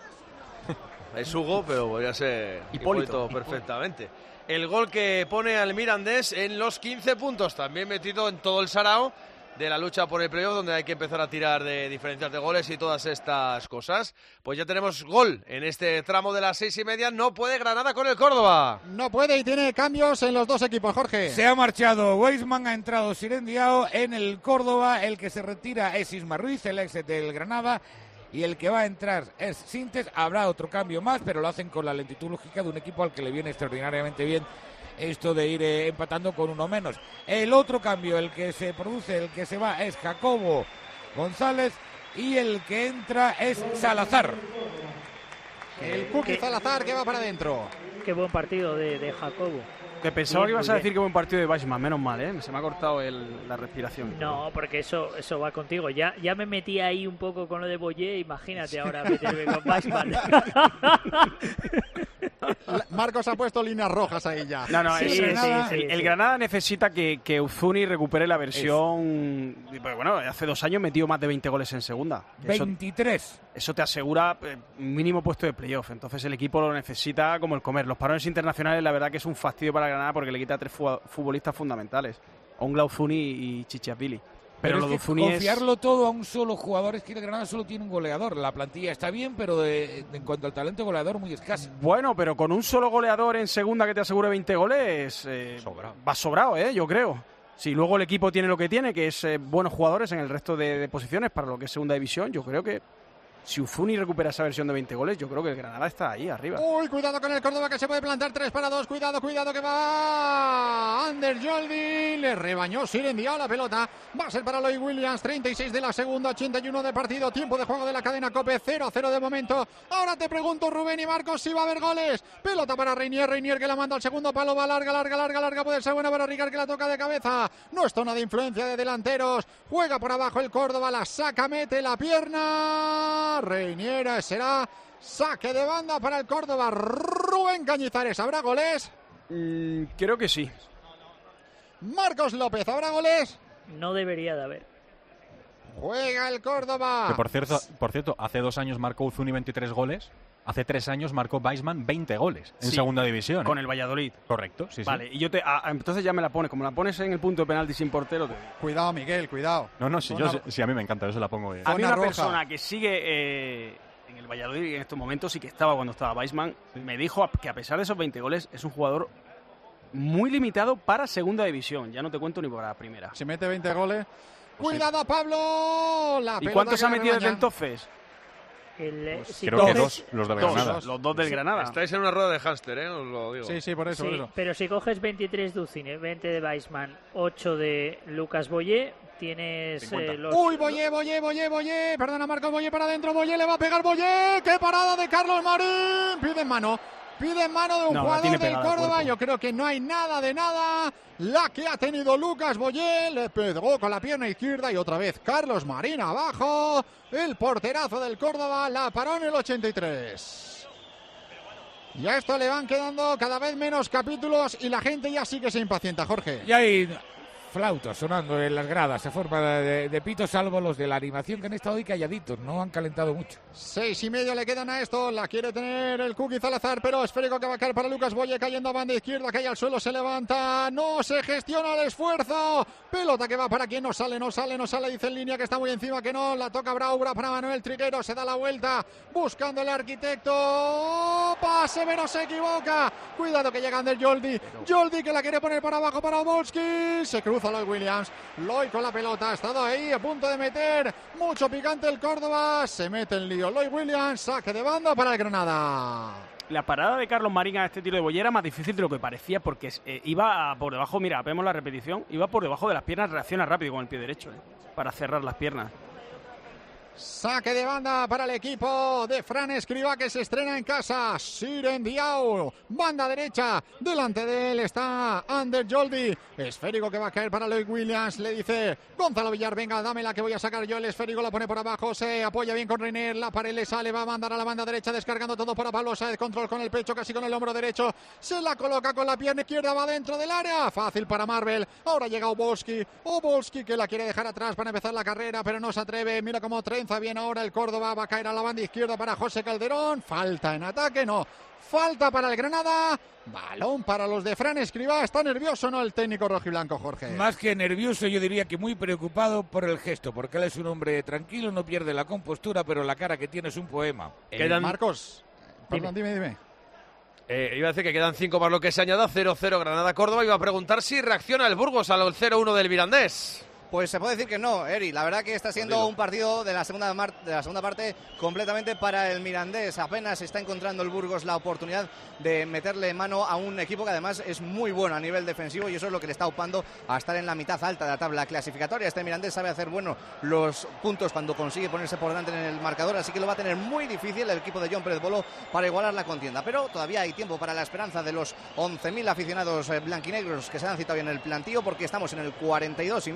Es Hugo, pero podría ser Hipólito. Hipólito perfectamente. El gol que pone al Mirandés en los quince puntos, también metido en todo el sarao de la lucha por el playoff, donde hay que empezar a tirar de diferencias de goles y todas estas cosas. Pues ya tenemos gol en este tramo de las seis y media. No puede Granada con el Córdoba. No puede y tiene cambios en los dos equipos, Jorge. Se ha marchado Weisman, ha entrado Siren Diao en el Córdoba. El que se retira es Isma Ruiz, el ex del Granada. Y el que va a entrar es Sintes. Habrá otro cambio más, pero lo hacen con la lentitud lógica de un equipo al que le viene extraordinariamente bien esto de ir eh, empatando con uno menos. El otro cambio, el que se produce, el que se va, es Jacobo González. Y el que entra es Salazar. El Cookie Salazar que va para adentro. Qué buen partido de, de Jacobo. Que pensaba Bien, que ibas muy a bien. decir que buen partido de Weisman, menos mal, ¿eh? Se me ha cortado el- la respiración. No, porque eso eso va contigo. Ya ya me metí ahí un poco con lo de Boyé, imagínate ahora meterme con Weisman. Marcos ha puesto líneas rojas ahí ya. No, no, Sí, es- sí, es- sí, el, sí, el sí. Granada necesita que, que Uzuni recupere la versión. Pues bueno, hace dos años metió más de veinte goles en segunda. Eso- veintitrés. Eso te asegura eh, un mínimo puesto de playoff. Entonces el equipo lo necesita como el comer. Los parones internacionales, la verdad que es un fastidio para Granada porque le quita a tres fu- futbolistas fundamentales: Ongla, Uzuni y Chichiapili. Pero, Pero, lo de es que Uzuni es. confiarlo todo a un solo jugador, es que el Granada solo tiene un goleador. La plantilla está bien, pero de- de- en cuanto al talento goleador, muy escasa. Bueno, pero con un solo goleador en segunda que te asegure veinte goles, eh, va sobrado, ¿eh? Yo creo. Si luego el equipo tiene lo que tiene, que es eh, buenos jugadores en el resto de, de posiciones para lo que es segunda división, yo creo que si Uzuni recupera esa versión de veinte goles, yo creo que el Granada está ahí arriba. Uy, cuidado con el Córdoba que se puede plantar tres para dos. Cuidado, cuidado que va Ander Joldi. Le rebañó Siren Diao la pelota. Va a ser para Lloyd Williams. treinta y seis de la segunda, ochenta y uno de partido. Tiempo de juego de la cadena COPE. cero a cero de momento. Ahora te pregunto, Rubén y Marcos, si va a haber goles. Pelota para Reinier. Reinier que la manda al segundo palo. Va larga, larga, larga, larga. Puede ser buena para Ricard que la toca de cabeza. No es zona de influencia de delanteros. Juega por abajo el Córdoba. La saca, mete la pierna. Reinier será saque de banda para el Córdoba. Rubén Cañizares, ¿habrá goles? Mm, creo que sí. Marcos López, ¿habrá goles? No debería de haber. Juega el Córdoba. Que por cierto, por cierto, hace dos años marcó Uzuni veintitrés goles. Hace tres años marcó Weissman veinte goles en Sí, segunda división. ¿eh? Con el Valladolid. Correcto, sí, Vale, sí. y yo te. ah, entonces ya me la pones. Como la pones en el punto de penalti sin portero, te digo. Cuidado, Miguel, cuidado. No, no, sí, yo, Zona- sí, a mí me encanta, yo se la pongo bien. A mí Zona una roja. persona que sigue eh, en el Valladolid y en estos momentos y que estaba cuando estaba Weissman, me dijo que a pesar de esos veinte goles es un jugador muy limitado para segunda división. Ya no te cuento ni para primera. Si mete veinte goles. Cuidado, Pablo. La ¿Y pelota cuántos que ha la metido desde rebaña. entonces? El, eh, Pues si creo que coges- dos, los del Dos, Granada. los dos del Granada. Estáis en una rueda de hámster, ¿eh? Os lo digo. Sí, sí, por eso, Sí, por eso. pero si coges veintitrés de Uzine, veinte de Weissman, ocho de Lucas Boyé, tienes eh, los... Uy, Boyé, Boyé, Boyé, Boyé. Perdona, Marcos, Boyé para adentro. Boyé le va a pegar Boyé. ¡Qué parada de Carlos Marín! Pide en mano. Pide en mano de un No, la jugador tiene del pegada al Córdoba. cuerpo. Yo creo que no hay nada de nada. La que ha tenido Lucas Boyé. Le pegó con la pierna izquierda y otra vez Carlos Marín abajo. El porterazo del Córdoba la paró en el ochenta y tres. Y a esto le van quedando cada vez menos capítulos y la gente ya sí que se impacienta, Jorge. Y hay flautas sonando en las gradas, se forma de, de pito, salvo los de la animación que han estado ahí calladitos, no han calentado mucho. Seis y medio le quedan a esto. La quiere tener el Cookie Salazar, pero esférico que va a caer para Lucas Boye, cayendo a banda izquierda, cae al suelo, se levanta. No se gestiona el esfuerzo. Pelota que va para quien no sale, no sale, no sale. Dice en línea que está muy encima, que no. La toca Braura para Manuel Triguero. Se da la vuelta buscando el arquitecto. Pase, pero se equivoca. Cuidado que llega Ander Joldi. Joldi que la quiere poner para abajo para Obolski. Se cruza Lloyd Williams. Lloyd con la pelota. Ha estado ahí a punto de meter. Mucho picante el Córdoba. Se mete en lío Lloyd Williams. Saque de banda para el Granada. La parada de Carlos Marín a este tiro de Boyé era más difícil de lo que parecía porque eh, iba por debajo, mira, vemos la repetición, iba por debajo de las piernas, reacciona rápido con el pie derecho eh, para cerrar las piernas. Saque de banda para el equipo de Fran Escribá que se estrena en casa. Siren Diao, banda derecha. Delante de él está Ander Joldi. Esférico que va a caer para Lloyd Williams. Le dice Gonzalo Villar, venga, dámela que voy a sacar yo. El esférico la pone por abajo. Se apoya bien con Reiner. La pared le sale, va a mandar a la banda derecha descargando todo para Pablo Sáez. Control con el pecho, casi con el hombro derecho. Se la coloca con la pierna izquierda, va dentro del área. Fácil para Marvel. Ahora llega Obolski. Obolski que la quiere dejar atrás para empezar la carrera, pero no se atreve. Mira cómo trenza bien ahora el Córdoba. Va a caer a la banda izquierda para José Calderón. Falta en ataque, no. Falta para el Granada. Balón para los de Fran Escribá. Está nervioso, ¿no? El técnico rojiblanco, Jorge. Más que nervioso, yo diría que muy preocupado por el gesto, porque él es un hombre tranquilo, no pierde la compostura, pero la cara que tiene es un poema. Eh, Quedan- Marcos, perdón, dime, dime. Eh, iba a decir que quedan cinco más lo que se añada, cero cero Granada-Córdoba. Iba a preguntar si reacciona el Burgos al cero uno del Mirandés. Pues se puede decir que no, Eri. La verdad que está siendo Dilo. un partido de la segunda mar- de la segunda parte completamente para el Mirandés. Apenas está encontrando el Burgos la oportunidad de meterle mano a un equipo que además es muy bueno a nivel defensivo y eso es lo que le está upando a estar en la mitad alta de la tabla clasificatoria. Este Mirandés sabe hacer bueno los puntos cuando consigue ponerse por delante en el marcador, así que lo va a tener muy difícil el equipo de John Pérez Bolo para igualar la contienda. Pero todavía hay tiempo para la esperanza de los once mil aficionados eh, blanquinegros que se han citado hoy en el plantío, porque estamos en el cuarenta y dos y medio.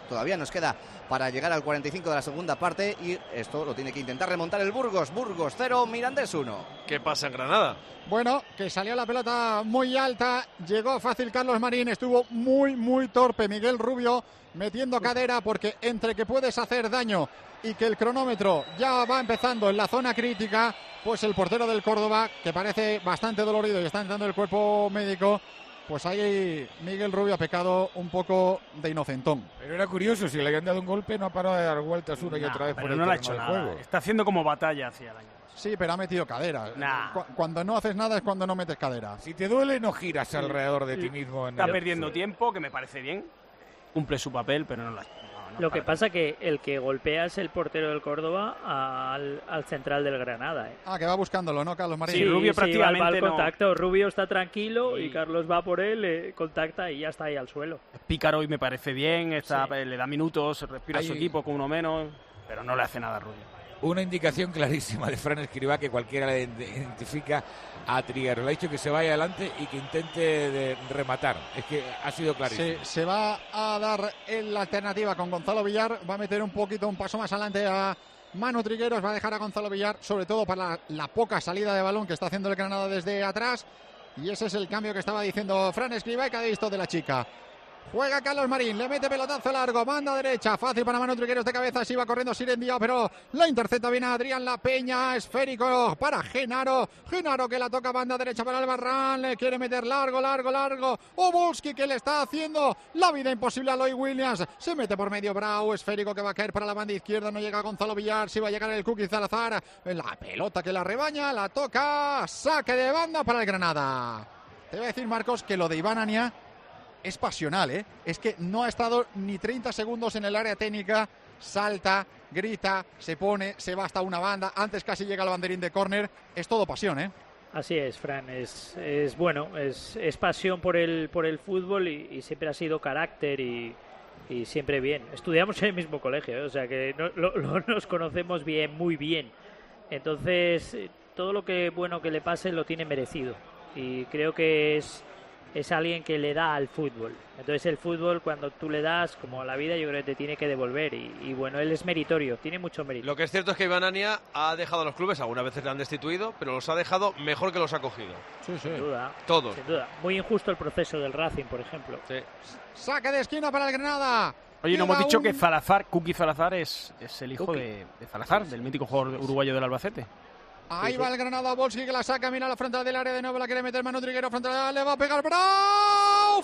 todavía nos queda para llegar al cuarenta y cinco de la segunda parte y esto lo tiene que intentar remontar el Burgos. Burgos cero, Mirandés uno. ¿Qué pasa en Granada? Bueno, que salió la pelota muy alta, llegó fácil Carlos Marín, estuvo muy, muy torpe Miguel Rubio metiendo cadera, porque entre que puedes hacer daño y que el cronómetro ya va empezando en la zona crítica, pues el portero del Córdoba, que parece bastante dolorido y está entrando el cuerpo médico, pues ahí Miguel Rubio ha pecado un poco de inocentón. Pero era curioso, si le habían dado un golpe no ha parado de dar vueltas una y Nah, otra vez pero por el no le ha terreno hecho del nada. juego. Está haciendo como batalla hacia el año. Sí, pero ha metido cadera. Nah. Cu- Cuando no haces nada es cuando no metes cadera. Si te duele, no giras Sí. alrededor de Sí. ti mismo. En Está el- perdiendo tiempo, que me parece bien. Cumple su papel, pero no la... no, no Lo que para. pasa que el que golpea es el portero del Córdoba al, al central del Granada. ¿eh? Ah, que va buscándolo, ¿no, Carlos Marín? Sí, Rubio sí, va- va al prácticamente no- contacto. Rubio está tranquilo Sí. y Carlos va por él, le contacta y ya está ahí al suelo. Pícaro y me parece bien, está, Sí. le da minutos, respira a su Hay- equipo con uno menos, pero no le hace nada a Rubio. Una indicación clarísima de Fran Escribá que cualquiera le identifica a Trigueros. Le ha dicho que se vaya adelante y que intente de rematar. Es que ha sido clarísimo. Se, se va a dar en la alternativa con Gonzalo Villar, va a meter un poquito, un paso más adelante a Manu Trigueros, va a dejar a Gonzalo Villar, sobre todo para la, la poca salida de balón que está haciendo el Granada desde atrás, y ese es el cambio que estaba diciendo Fran Escribá y que ha visto de la chica. Juega Carlos Marín, le mete pelotazo largo, banda derecha, fácil para Manu Trigueros de cabeza, se iba corriendo Siren Díaz, pero la intercepta bien a Adrián La Peña, esférico para Genaro, Genaro que la toca banda derecha para Albarrán, le quiere meter largo, largo, largo, Obolski que le está haciendo la vida imposible a Loy Williams, se mete por medio Brau, esférico que va a caer para la banda izquierda, no llega Gonzalo Villar, si va a llegar el Cookie Salazar, la pelota que la rebaña, la toca, saque de banda para el Granada. Te voy a decir, Marcos, que lo de Iván Ania es pasional, ¿eh? Es que no ha estado ni treinta segundos en el área técnica, salta, grita, se pone, se va hasta una banda, antes casi llega al banderín de córner, es todo pasión, ¿eh? Así es, Fran, es, es bueno, es, es pasión por el, por el fútbol y, y siempre ha sido carácter y, y siempre bien. Estudiamos en el mismo colegio, ¿eh? O sea que no, lo, lo, nos conocemos bien, muy bien. Entonces, eh, todo lo que bueno que le pase lo tiene merecido y creo que es... es alguien que le da al fútbol. Entonces el fútbol, cuando tú le das, como a la vida, yo creo que te tiene que devolver. Y, y bueno, él es meritorio, tiene mucho mérito. Lo que es cierto es que Iván Ania ha dejado a los clubes, algunas veces le han destituido, pero los ha dejado mejor que los ha cogido. Sí, sí. Sin duda. Todos. Sin duda. Muy injusto el proceso del Racing, por ejemplo. Sí. Saque de esquina para el Granada. Oye, no hemos Queda dicho un- que Salazar, Cookie Salazar, es, es el hijo Cookie. de, de Salazar, del mítico jugador uruguayo del Albacete. Ahí va el Granada, Volsky que la saca, mira la frontal del área de nuevo, la quiere meter Manu Trigueros, frontal, le va a pegar Brau,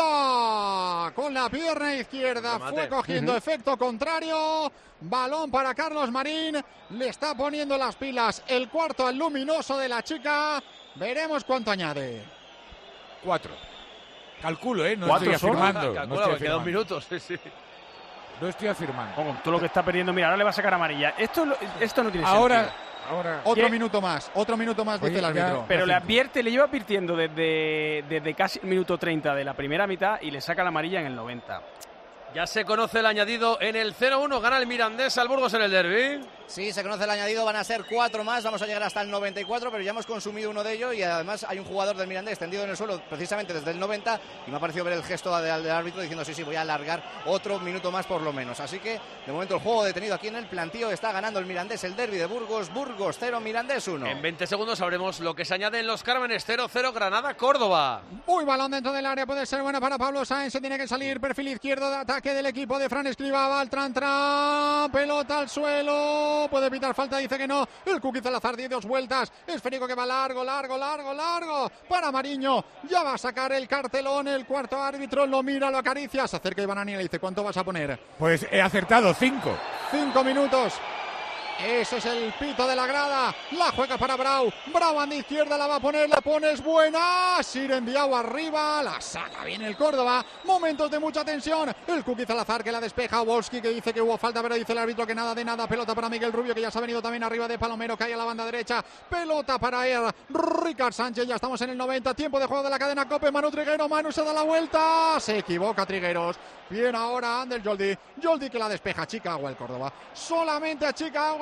fuera, con la pierna izquierda, Remate. fue cogiendo Uh-huh. efecto contrario, balón para Carlos Marín, le está poniendo las pilas el cuarto al luminoso de la chica, veremos cuánto añade. Cuatro. Calculo, ¿eh? No ¿Cuatro estoy solo? afirmando. No Calcula, estoy que quedan afirmando. minutos, sí, sí. No estoy afirmando. Ojo, todo lo que está perdiendo, mira, ahora le va a sacar amarilla. Esto, lo- esto no tiene Ahora, sentido. ahora. Otro ¿Qué? minuto más, otro minuto más, dice Oye, el ya- árbitro. Pero le cinco. advierte, le lleva advirtiendo desde, desde casi el minuto treinta de la primera mitad y le saca la amarilla en el noventa. Ya se conoce el añadido en el cero uno, gana el Mirandés al Burgos en el derbi. Sí, se conoce el añadido, van a ser cuatro más, vamos a llegar hasta el noventa y cuatro, pero ya hemos consumido uno de ellos y además hay un jugador del Mirandés tendido en el suelo precisamente desde el noventa y me ha parecido ver el gesto del, del árbitro diciendo sí, sí, voy a alargar otro minuto más por lo menos. Así que de momento el juego detenido aquí en el plantío, está ganando el Mirandés el derbi de Burgos, Burgos cero, Mirandés uno. En veinte segundos sabremos lo que se añade en los Cármenes, cero cero, Granada-Córdoba. Muy balón dentro del área, puede ser buena para Pablo Sáenz, se tiene que salir, perfil izquierdo de ataque del equipo de Fran Escribá, va al tran, tran, pelota al suelo, puede pitar falta, dice que no, el Cookie Salazar dio dos vueltas, esférico que va largo, largo, largo, largo, para Mariño, ya va a sacar el cartelón, el cuarto árbitro lo mira, lo acaricia, se acerca Iván Ania y le dice, ¿cuánto vas a poner? Pues he acertado, cinco. Cinco minutos. Ese es el pito de la grada. La juega para Brau. Brau banda izquierda, la va a poner, la pone, es buena. Siren Diao arriba, la saca bien el Córdoba. Momentos de mucha tensión. El Cookie Salazar que la despeja. Volsky que dice que hubo falta, pero dice el árbitro que nada de nada. Pelota para Miguel Rubio, que ya se ha venido también arriba de Palomero, que hay a la banda derecha. Pelota para él. Ricard Sánchez, ya estamos en el noventa. Tiempo de juego de la cadena Cope. Manu Trigueros, Manu se da la vuelta. Se equivoca Trigueros. Bien ahora Ander Joldi. Joldi que la despeja. Chicago el Córdoba. Solamente a Chicago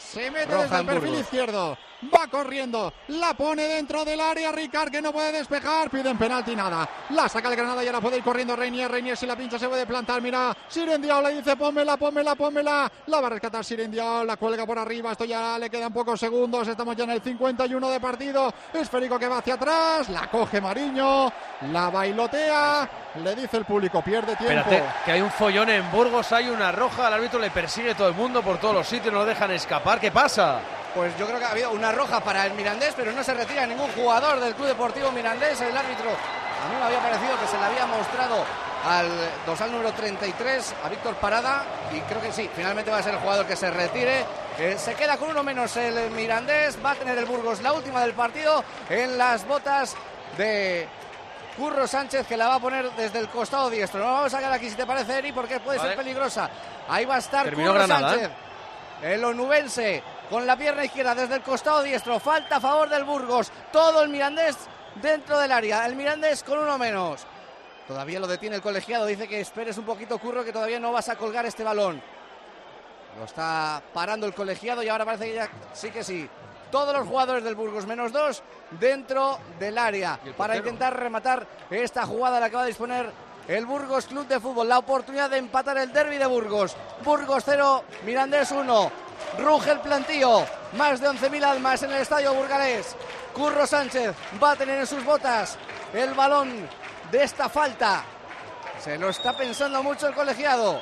Se mete Roja desde el en perfil Burgos. izquierdo. Va corriendo. La pone dentro del área. Ricard que no puede despejar. Piden penalti, nada. La saca el Granada y ahora puede ir corriendo Reinier. Reinier si la pincha se puede plantar. Mira, Siren Diao le dice pónmela, pónmela, pónmela. La va a rescatar Siren Diao. La cuelga por arriba. Esto ya le quedan pocos segundos. Estamos ya en el cincuenta y uno de partido. Esférico que va hacia atrás. La coge Mariño. La bailotea. Le dice el público, pierde tiempo. Espérate, que hay un follón en Burgos, hay una roja, al árbitro le persigue todo el mundo por todos los sitios, no lo dejan escapar. ¿Qué pasa? Pues yo creo que ha habido una roja para el Mirandés, pero no se retira ningún jugador del Club Deportivo Mirandés. El árbitro, a mí me había parecido que se le había mostrado al dorsal número treinta y tres, a Víctor Parada, y creo que sí, finalmente va a ser el jugador que se retire. Eh, se queda con uno menos el Mirandés, va a tener el Burgos la última del partido en las botas de Curro Sánchez, que la va a poner desde el costado diestro. No la vamos a sacar aquí si te parece, Eri, porque puede vale. ser peligrosa. Ahí va a estar Terminó Curro Granada, Sánchez, ¿eh? El onubense, con la pierna izquierda desde el costado diestro. Falta a favor del Burgos. Todo el Mirandés dentro del área. El Mirandés con uno menos. Todavía lo detiene el colegiado. Dice que esperes un poquito, Curro, que todavía no vas a colgar este balón. Lo está parando el colegiado y ahora parece que ya sí que sí. Todos los jugadores del Burgos, menos dos, dentro del área para intentar rematar esta jugada. La acaba de disponer el Burgos Club de Fútbol. La oportunidad de empatar el derbi de Burgos. Burgos cero, Mirandés uno. Ruge el plantío. Más de once mil almas en el estadio burgalés. Curro Sánchez va a tener en sus botas el balón de esta falta. Se lo está pensando mucho el colegiado.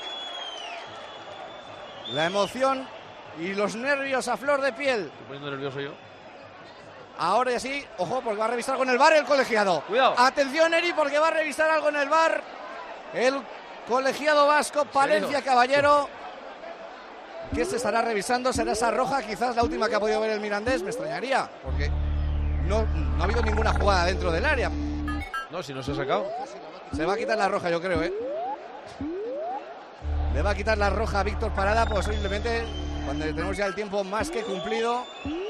La emoción y los nervios a flor de piel. Estoy poniendo nervioso yo. Ahora ya sí, ojo, porque va a revisar algo en el V A R el colegiado. Cuidado. Atención, Eri, porque va a revisar algo en el V A R el colegiado vasco, Palencia Caballero. ¿Qué se estará revisando? ¿Será esa roja? Quizás la última que ha podido ver el Mirandés. Me extrañaría, porque no, no ha habido ninguna jugada dentro del área. No, si no se ha sacado. Se va a quitar la roja, yo creo, ¿eh? Le va a quitar la roja a Víctor Parada, posiblemente cuando tenemos ya el tiempo más que cumplido.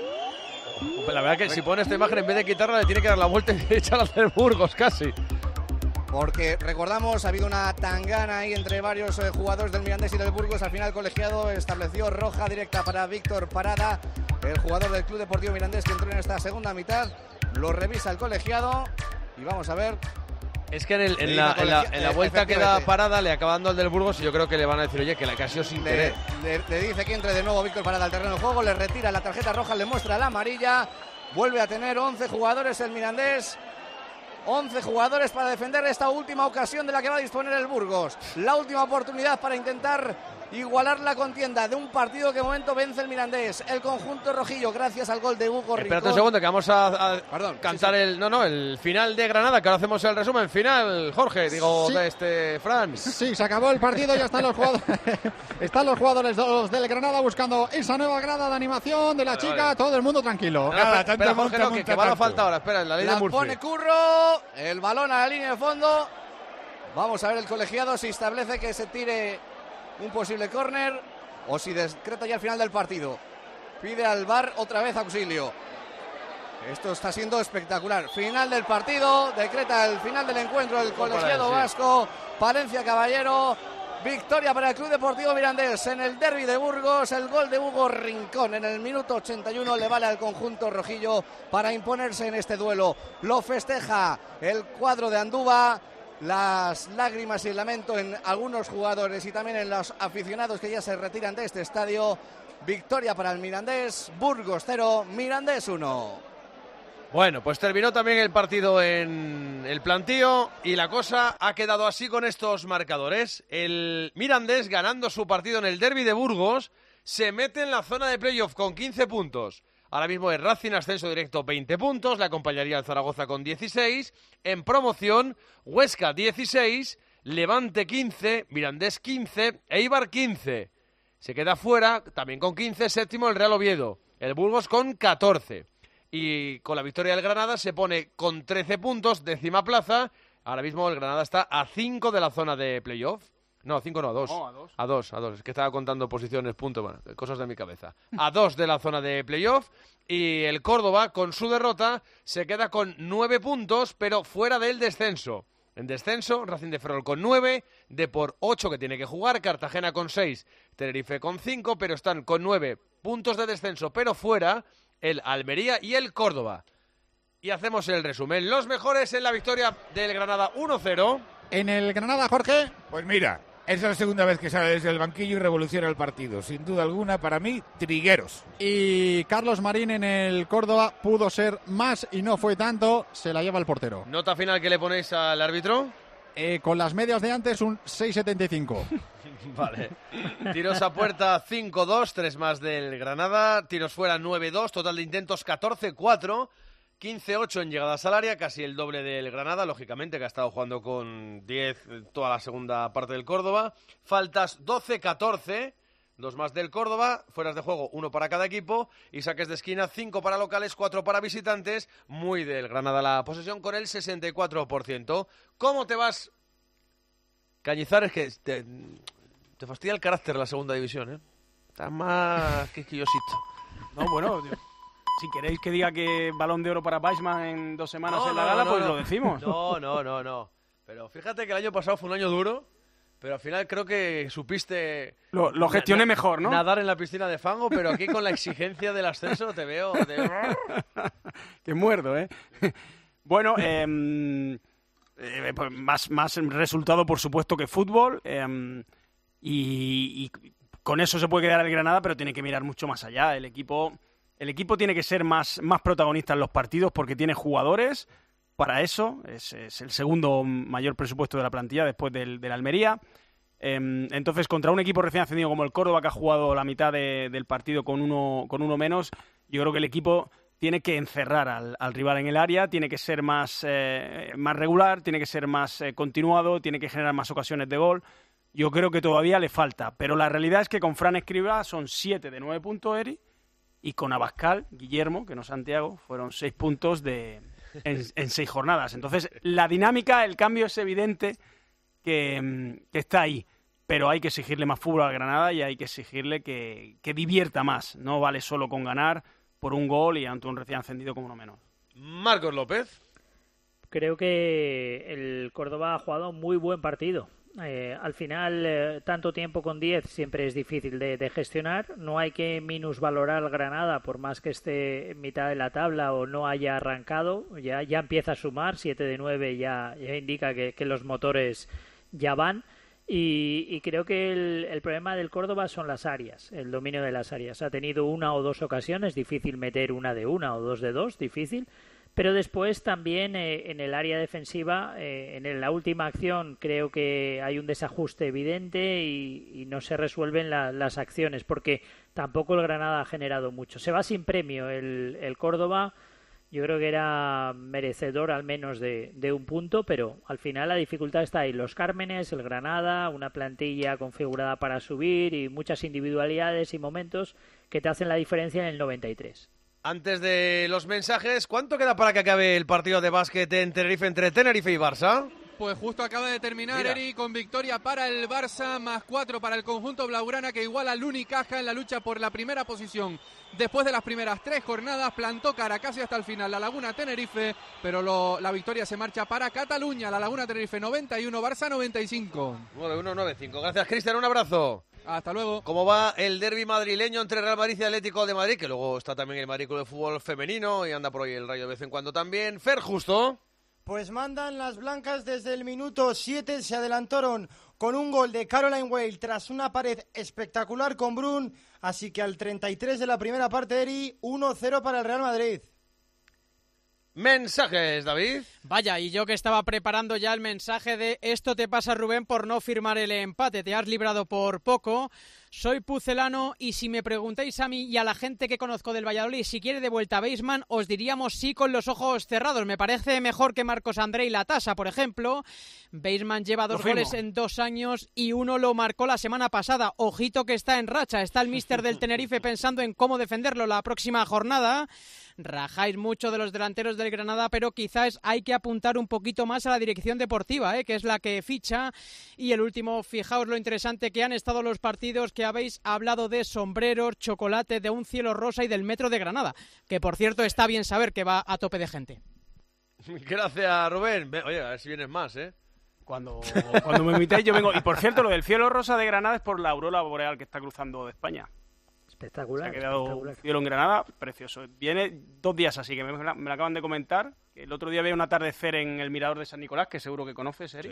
La verdad que si pone esta imagen, en vez de quitarla, le tiene que dar la vuelta y echarla a hacer Burgos casi. Porque recordamos, ha habido una tangana ahí entre varios eh, jugadores del Mirandés y del Burgos. Al final el colegiado estableció roja directa para Víctor Parada, el jugador del Club Deportivo Mirandés, que entró en esta segunda mitad. Lo revisa el colegiado y vamos a ver. Es que en, el, en, la, en, la, en la vuelta que da Parada le acaba dando el del Burgos y yo creo que le van a decir, oye, que la que ha sido sin le, querer. Le, le dice que entre de nuevo Víctor Parada al terreno de juego, le retira la tarjeta roja, le muestra la amarilla. Vuelve a tener once jugadores el Mirandés. once jugadores para defender esta última ocasión de la que va a disponer el Burgos. La última oportunidad para intentar igualar la contienda de un partido que de momento vence el Mirandés. El conjunto rojillo, gracias al gol de Hugo Rincón. Espérate un segundo, que vamos a, a Perdón, cantar sí, sí. el no no el final de Granada, que ahora hacemos el resumen final, Jorge, digo, sí. de este Fran. Sí, se acabó el partido, ya están los jugadores están los jugadores los del Granada buscando esa nueva grada de animación de la vale, chica, vale. todo el mundo tranquilo. No, Nada, tanto espera, Jorge, no, que, que va la falta ahora, espera, la ley la de Murphy. Pone Curro, el balón a la línea de fondo. Vamos a ver el colegiado si establece que se tire un posible córner o si decreta ya el final del partido. Pide al V A R otra vez auxilio. Esto está siendo espectacular. Final del partido, decreta el final del encuentro el colegiado vasco. Palencia Caballero, victoria para el Club Deportivo Mirandés en el derbi de Burgos. El gol de Hugo Rincón en el minuto ochenta y uno le vale al conjunto rojillo para imponerse en este duelo. Lo festeja el cuadro de Andúba. Las lágrimas y el lamento en algunos jugadores y también en los aficionados que ya se retiran de este estadio. Victoria para el Mirandés, Burgos cero, Mirandés uno. Bueno, pues terminó también el partido en el plantío y la cosa ha quedado así con estos marcadores. El Mirandés, ganando su partido en el derbi de Burgos, se mete en la zona de playoff con quince puntos. Ahora mismo el Racing ascenso directo veinte puntos, le acompañaría el Zaragoza con dieciséis. En promoción, Huesca dieciséis, Levante quince, Mirandés quince, Eibar quince. Se queda fuera, también con quince, séptimo el Real Oviedo. El Burgos con catorce. Y con la victoria del Granada se pone con trece puntos, décima plaza. Ahora mismo el Granada está a cinco de la zona de playoff. No, a cinco no, a dos. No, a dos. A dos, a dos. Es que estaba contando posiciones, punto, bueno, cosas de mi cabeza. A dos de la zona de playoff. Y el Córdoba, con su derrota, se queda con nueve puntos, pero fuera del descenso. en descenso, Racing de Ferrol con nueve, Depor ocho que tiene que jugar, Cartagena con seis, Tenerife con cinco, pero están con nueve puntos de descenso, pero fuera el Almería y el Córdoba. Y hacemos el resumen. Los mejores en la victoria del Granada uno cero. En el Granada, Jorge. Pues mira, es la segunda vez que sale desde el banquillo y revoluciona el partido. Sin duda alguna, para mí, Trigueros. Y Carlos Marín en el Córdoba pudo ser más y no fue tanto. Se la lleva el portero. ¿Nota final que le ponéis al árbitro? Eh, con las medias de antes, un seis setenta y cinco. Vale. Tiros a puerta cinco dos, tres más del Granada. Tiros fuera nueve dos, total de intentos catorce cuatro. quince ocho en llegadas al área, casi el doble del Granada, lógicamente, que ha estado jugando con diez toda la segunda parte del Córdoba. Faltas doce catorce, dos más del Córdoba, fueras de juego, uno para cada equipo, y saques de esquina, cinco para locales, cuatro para visitantes, muy del Granada la posesión con el sesenta y cuatro por ciento. ¿Cómo te vas? Cañizares, que te, te fastidia el carácter la segunda división, ¿eh? Está más quisquillosito. No, bueno... Si queréis que diga que Balón de Oro para Weissman en dos semanas no, en la no, gala, no, pues no. lo decimos. No, no, no, no. Pero fíjate que el año pasado fue un año duro, pero al final creo que supiste... Lo, lo gestioné na- mejor, ¿no? Nadar en la piscina de fango, pero aquí con la exigencia del ascenso te veo... Te... Que muerdo, ¿eh? Bueno, eh, eh, pues más, más resultado, por supuesto, que fútbol. Eh, y, y con eso se puede quedar el Granada, pero tiene que mirar mucho más allá. El equipo... El equipo tiene que ser más, más protagonista en los partidos porque tiene jugadores para eso. Es, es el segundo mayor presupuesto de la plantilla después del, del Almería. Eh, entonces, contra un equipo recién ascendido como el Córdoba, que ha jugado la mitad de, del partido con uno, con uno menos, yo creo que el equipo tiene que encerrar al, al rival en el área, tiene que ser más, eh, más regular, tiene que ser más eh, continuado, tiene que generar más ocasiones de gol. Yo creo que todavía le falta. Pero la realidad es que con Fran Escribá son siete de nueve puntos, Eri. Y con Abascal, Guillermo, que no Santiago, fueron seis puntos de, en, en seis jornadas. Entonces, la dinámica, el cambio es evidente que, que está ahí. Pero hay que exigirle más fútbol al Granada y hay que exigirle que, que divierta más. No vale solo con ganar por un gol y ante un recién ascendido como uno menos. Marcos López. Creo que el Córdoba ha jugado muy buen partido. Eh, al final, eh, tanto tiempo con diez siempre es difícil de, de gestionar. No hay que minusvalorar al Granada por más que esté en mitad de la tabla o no haya arrancado. Ya, ya empieza a sumar, siete de nueve ya, ya indica que, que los motores ya van. Y, y creo que el, el problema del Córdoba son las áreas, el dominio de las áreas. Ha tenido una o dos ocasiones, difícil meter una de una o dos de dos, difícil. Pero después también eh, en el área defensiva, eh, en la última acción creo que hay un desajuste evidente y, y no se resuelven la, las acciones porque tampoco el Granada ha generado mucho. Se va sin premio el, el Córdoba, yo creo que era merecedor al menos de, de un punto, pero al final la dificultad está ahí. Los Cármenes, el Granada, una plantilla configurada para subir y muchas individualidades y momentos que te hacen la diferencia en el noventa y tres. Antes de los mensajes, ¿cuánto queda para que acabe el partido de básquet en Tenerife entre Tenerife y Barça? Pues justo acaba de terminar, Mira. Eri, con victoria para el Barça, más cuatro para el conjunto blaugrana, que iguala al Unicaja en la lucha por la primera posición. Después de las primeras tres jornadas, plantó cara casi hasta el final la Laguna Tenerife, pero lo, la victoria se marcha para Cataluña. La Laguna Tenerife noventa y uno, Barça noventa y cinco. nueve uno nueve cinco. Gracias, Cristian. Un abrazo. Hasta luego. ¿Cómo va el derbi madrileño entre Real Madrid y Atlético de Madrid? Que luego está también el Madrid Club de Fútbol Femenino y anda por ahí el Rayo de vez en cuando también. Fer, justo. Pues mandan las blancas desde el minuto siete, se adelantaron con un gol de Caroline Whale tras una pared espectacular con Brun, así que al treinta y tres de la primera parte, Eri, uno cero para el Real Madrid. Mensajes, David. Vaya, y yo que estaba preparando ya el mensaje de esto te pasa, Rubén, por no firmar el empate, te has librado por poco. Soy pucelano y si me preguntáis a mí y a la gente que conozco del Valladolid si quiere de vuelta a Weissman, os diríamos sí con los ojos cerrados. Me parece mejor que Marcos André y Latasa, por ejemplo. Weissman lleva dos goles en dos años y uno lo marcó la semana pasada. Ojito que está en racha. Está el míster del Tenerife pensando en cómo defenderlo la próxima jornada. Rajáis mucho de los delanteros del Granada, pero quizás hay que apuntar un poquito más a la dirección deportiva, ¿eh? Que es la que ficha. Y el último, fijaos lo interesante que han estado los partidos, que habéis hablado de sombreros, chocolate, de un cielo rosa y del metro de Granada, que por cierto está bien saber que va a tope de gente. Gracias, Rubén. Oye, a ver si vienes más, ¿eh? Cuando, cuando me invitáis yo vengo. Y por cierto, lo del cielo rosa de Granada es por la aurora boreal que está cruzando de España. Espectacular. Se ha quedado espectacular. cielo en Granada, precioso. Viene dos días así, que me, me lo acaban de comentar. Que el otro día había un atardecer en el Mirador de San Nicolás, que seguro que conoces, Eric.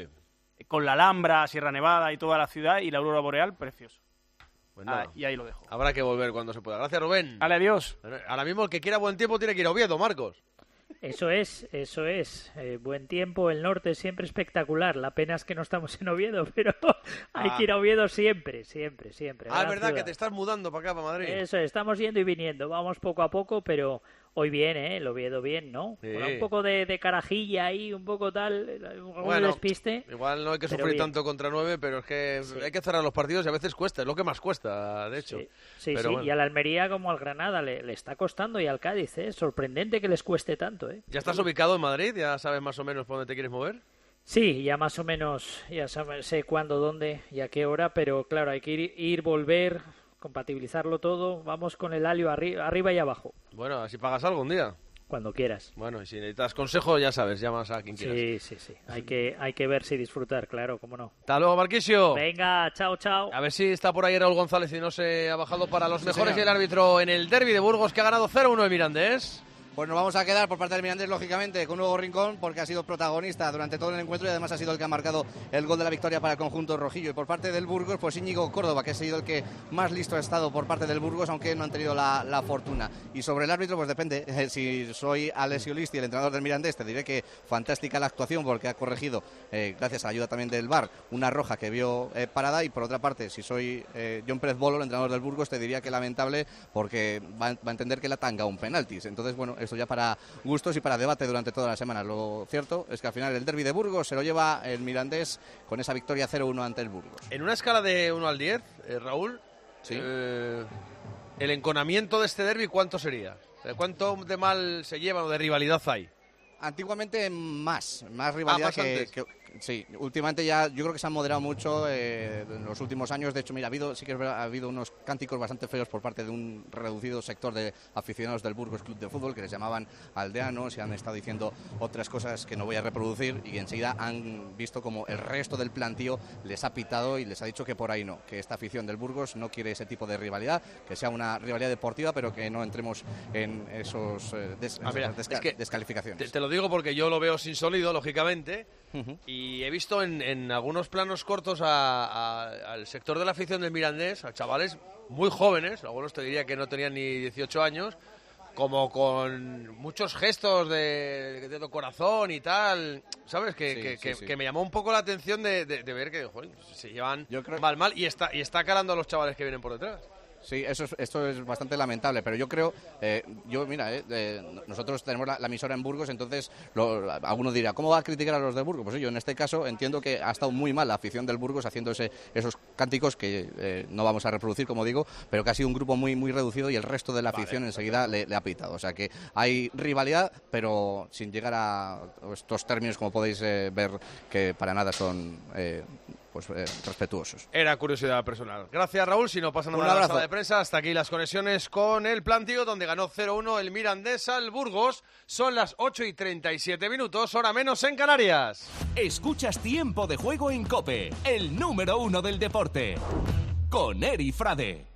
Sí. Con la Alhambra, Sierra Nevada y toda la ciudad, y la aurora boreal, precioso. Pues nada, ah, y ahí lo dejo. Habrá que volver cuando se pueda. Gracias, Rubén. Vale, adiós. Ahora mismo el que quiera buen tiempo tiene que ir a Oviedo, Marcos. Eso es, eso es. Eh, buen tiempo, el norte siempre espectacular. La pena es que no estamos en Oviedo, pero hay Ah. que ir a Oviedo siempre, siempre, siempre. Ah, es Gran verdad ciudad. que te estás mudando para acá, para Madrid. Eso, estamos yendo y viniendo. Vamos poco a poco, pero hoy bien, ¿eh? El Oviedo bien, ¿no? Sí. Con un poco de, de carajilla ahí, un poco tal, algún Bueno, despiste. igual no hay que pero sufrir bien. tanto contra nueve, pero es que hay que cerrar los partidos y a veces cuesta, es lo que más cuesta, de hecho. Sí, sí, Pero sí. bueno. Y a la Almería como al Granada le, le está costando y al Cádiz, ¿eh? Sorprendente que les cueste tanto, ¿eh? ¿Ya estás ubicado en Madrid? ¿Ya sabes más o menos por dónde te quieres mover? Sí, ya más o menos, ya sabe- sé cuándo, dónde y a qué hora, pero claro, hay que ir, ir volver, compatibilizarlo todo. Vamos con el alio arri- arriba y abajo, Bueno, así pagas algo un día. cuando quieras. Bueno, y si necesitas consejo, ya sabes, llamas a quien quieras. Sí, sí, sí. Hay que, hay que ver si disfrutar, claro, cómo no. Hasta luego, Marquisio. Venga, chao, chao. A ver si está por ahí Raúl González y no se ha bajado para los Sí, mejores señor. y el árbitro en el derbi de Burgos, que ha ganado cero uno el Mirandés. Pues nos vamos a quedar por parte del Mirandés, lógicamente, con Hugo Rincón, porque ha sido protagonista durante todo el encuentro y además ha sido el que ha marcado el gol de la victoria para el conjunto rojillo. Y por parte del Burgos, pues Íñigo Córdoba, que ha sido el que más listo ha estado por parte del Burgos, aunque no han tenido la, la fortuna. Y sobre el árbitro, pues depende. Eh, si soy Alessio Listi, el entrenador del Mirandés, te diré que fantástica la actuación, porque ha corregido, eh, gracias a la ayuda también del V A R, una roja que vio eh, parada. Y por otra parte, si soy eh, John Pérez Bolo, el entrenador del Burgos, te diría que lamentable, porque va, va a entender que la tanga un penaltis. Entonces, bueno, esto ya para gustos y para debate durante toda la semana. Lo cierto es que al final el derbi de Burgos se lo lleva el Mirandés con esa victoria cero uno ante el Burgos. En una escala de uno al diez, eh, Raúl, Sí. eh, el enconamiento de este derbi, ¿cuánto sería? Eh, ¿Cuánto de mal se llevan o de rivalidad hay? Antiguamente más, más rivalidad más que, antes. que- sí, últimamente ya yo creo que se han moderado mucho eh, en los últimos años. De hecho, mira, ha habido, sí que es verdad, ha habido unos cánticos bastante feos por parte de un reducido sector de aficionados del Burgos Club de Fútbol que les llamaban aldeanos y han estado diciendo otras cosas que no voy a reproducir y enseguida han visto como el resto del plantío les ha pitado y les ha dicho que por ahí no, que esta afición del Burgos no quiere ese tipo de rivalidad, que sea una rivalidad deportiva, pero que no entremos en esos eh, des- Ah, mira, esas desca- es que descalificaciones. Te, te lo digo porque yo lo veo sin sólido, lógicamente, Ujú. y he visto en, en algunos planos cortos a- a- al sector de la afición del Mirandés, a chavales muy jóvenes, algunos te diría que no tenían ni dieciocho años, como con muchos gestos de, de, de corazón y tal, ¿sabes? Que, Sí, que, sí, que- sí. que me llamó un poco la atención de, de- de ver que joder, se llevan mal, mal, y está, y está calando a los chavales que vienen por detrás. Sí, eso es, esto es bastante lamentable, pero yo creo, eh, yo mira, eh, eh, nosotros tenemos la, la emisora en Burgos, entonces lo, alguno dirá, ¿cómo va a criticar a los de Burgos? Pues yo en este caso entiendo que ha estado muy mal la afición del Burgos haciendo ese, esos cánticos que eh, no vamos a reproducir, como digo, pero que ha sido un grupo muy muy reducido y el resto de la afición enseguida le, le ha pitado. O sea que hay rivalidad, pero sin llegar a estos términos, como podéis eh, ver, que para nada son eh, pues eh, respetuosos. Era curiosidad personal. Gracias, Raúl. Si no pasa nada Un en la abrazo. sala de prensa, hasta aquí las conexiones con el plantío, donde ganó cero uno el Mirandés al Burgos. Son las ocho y treinta y siete minutos, hora menos en Canarias. Escuchas Tiempo de Juego en COPE, el número uno del deporte. Con Eri Frade.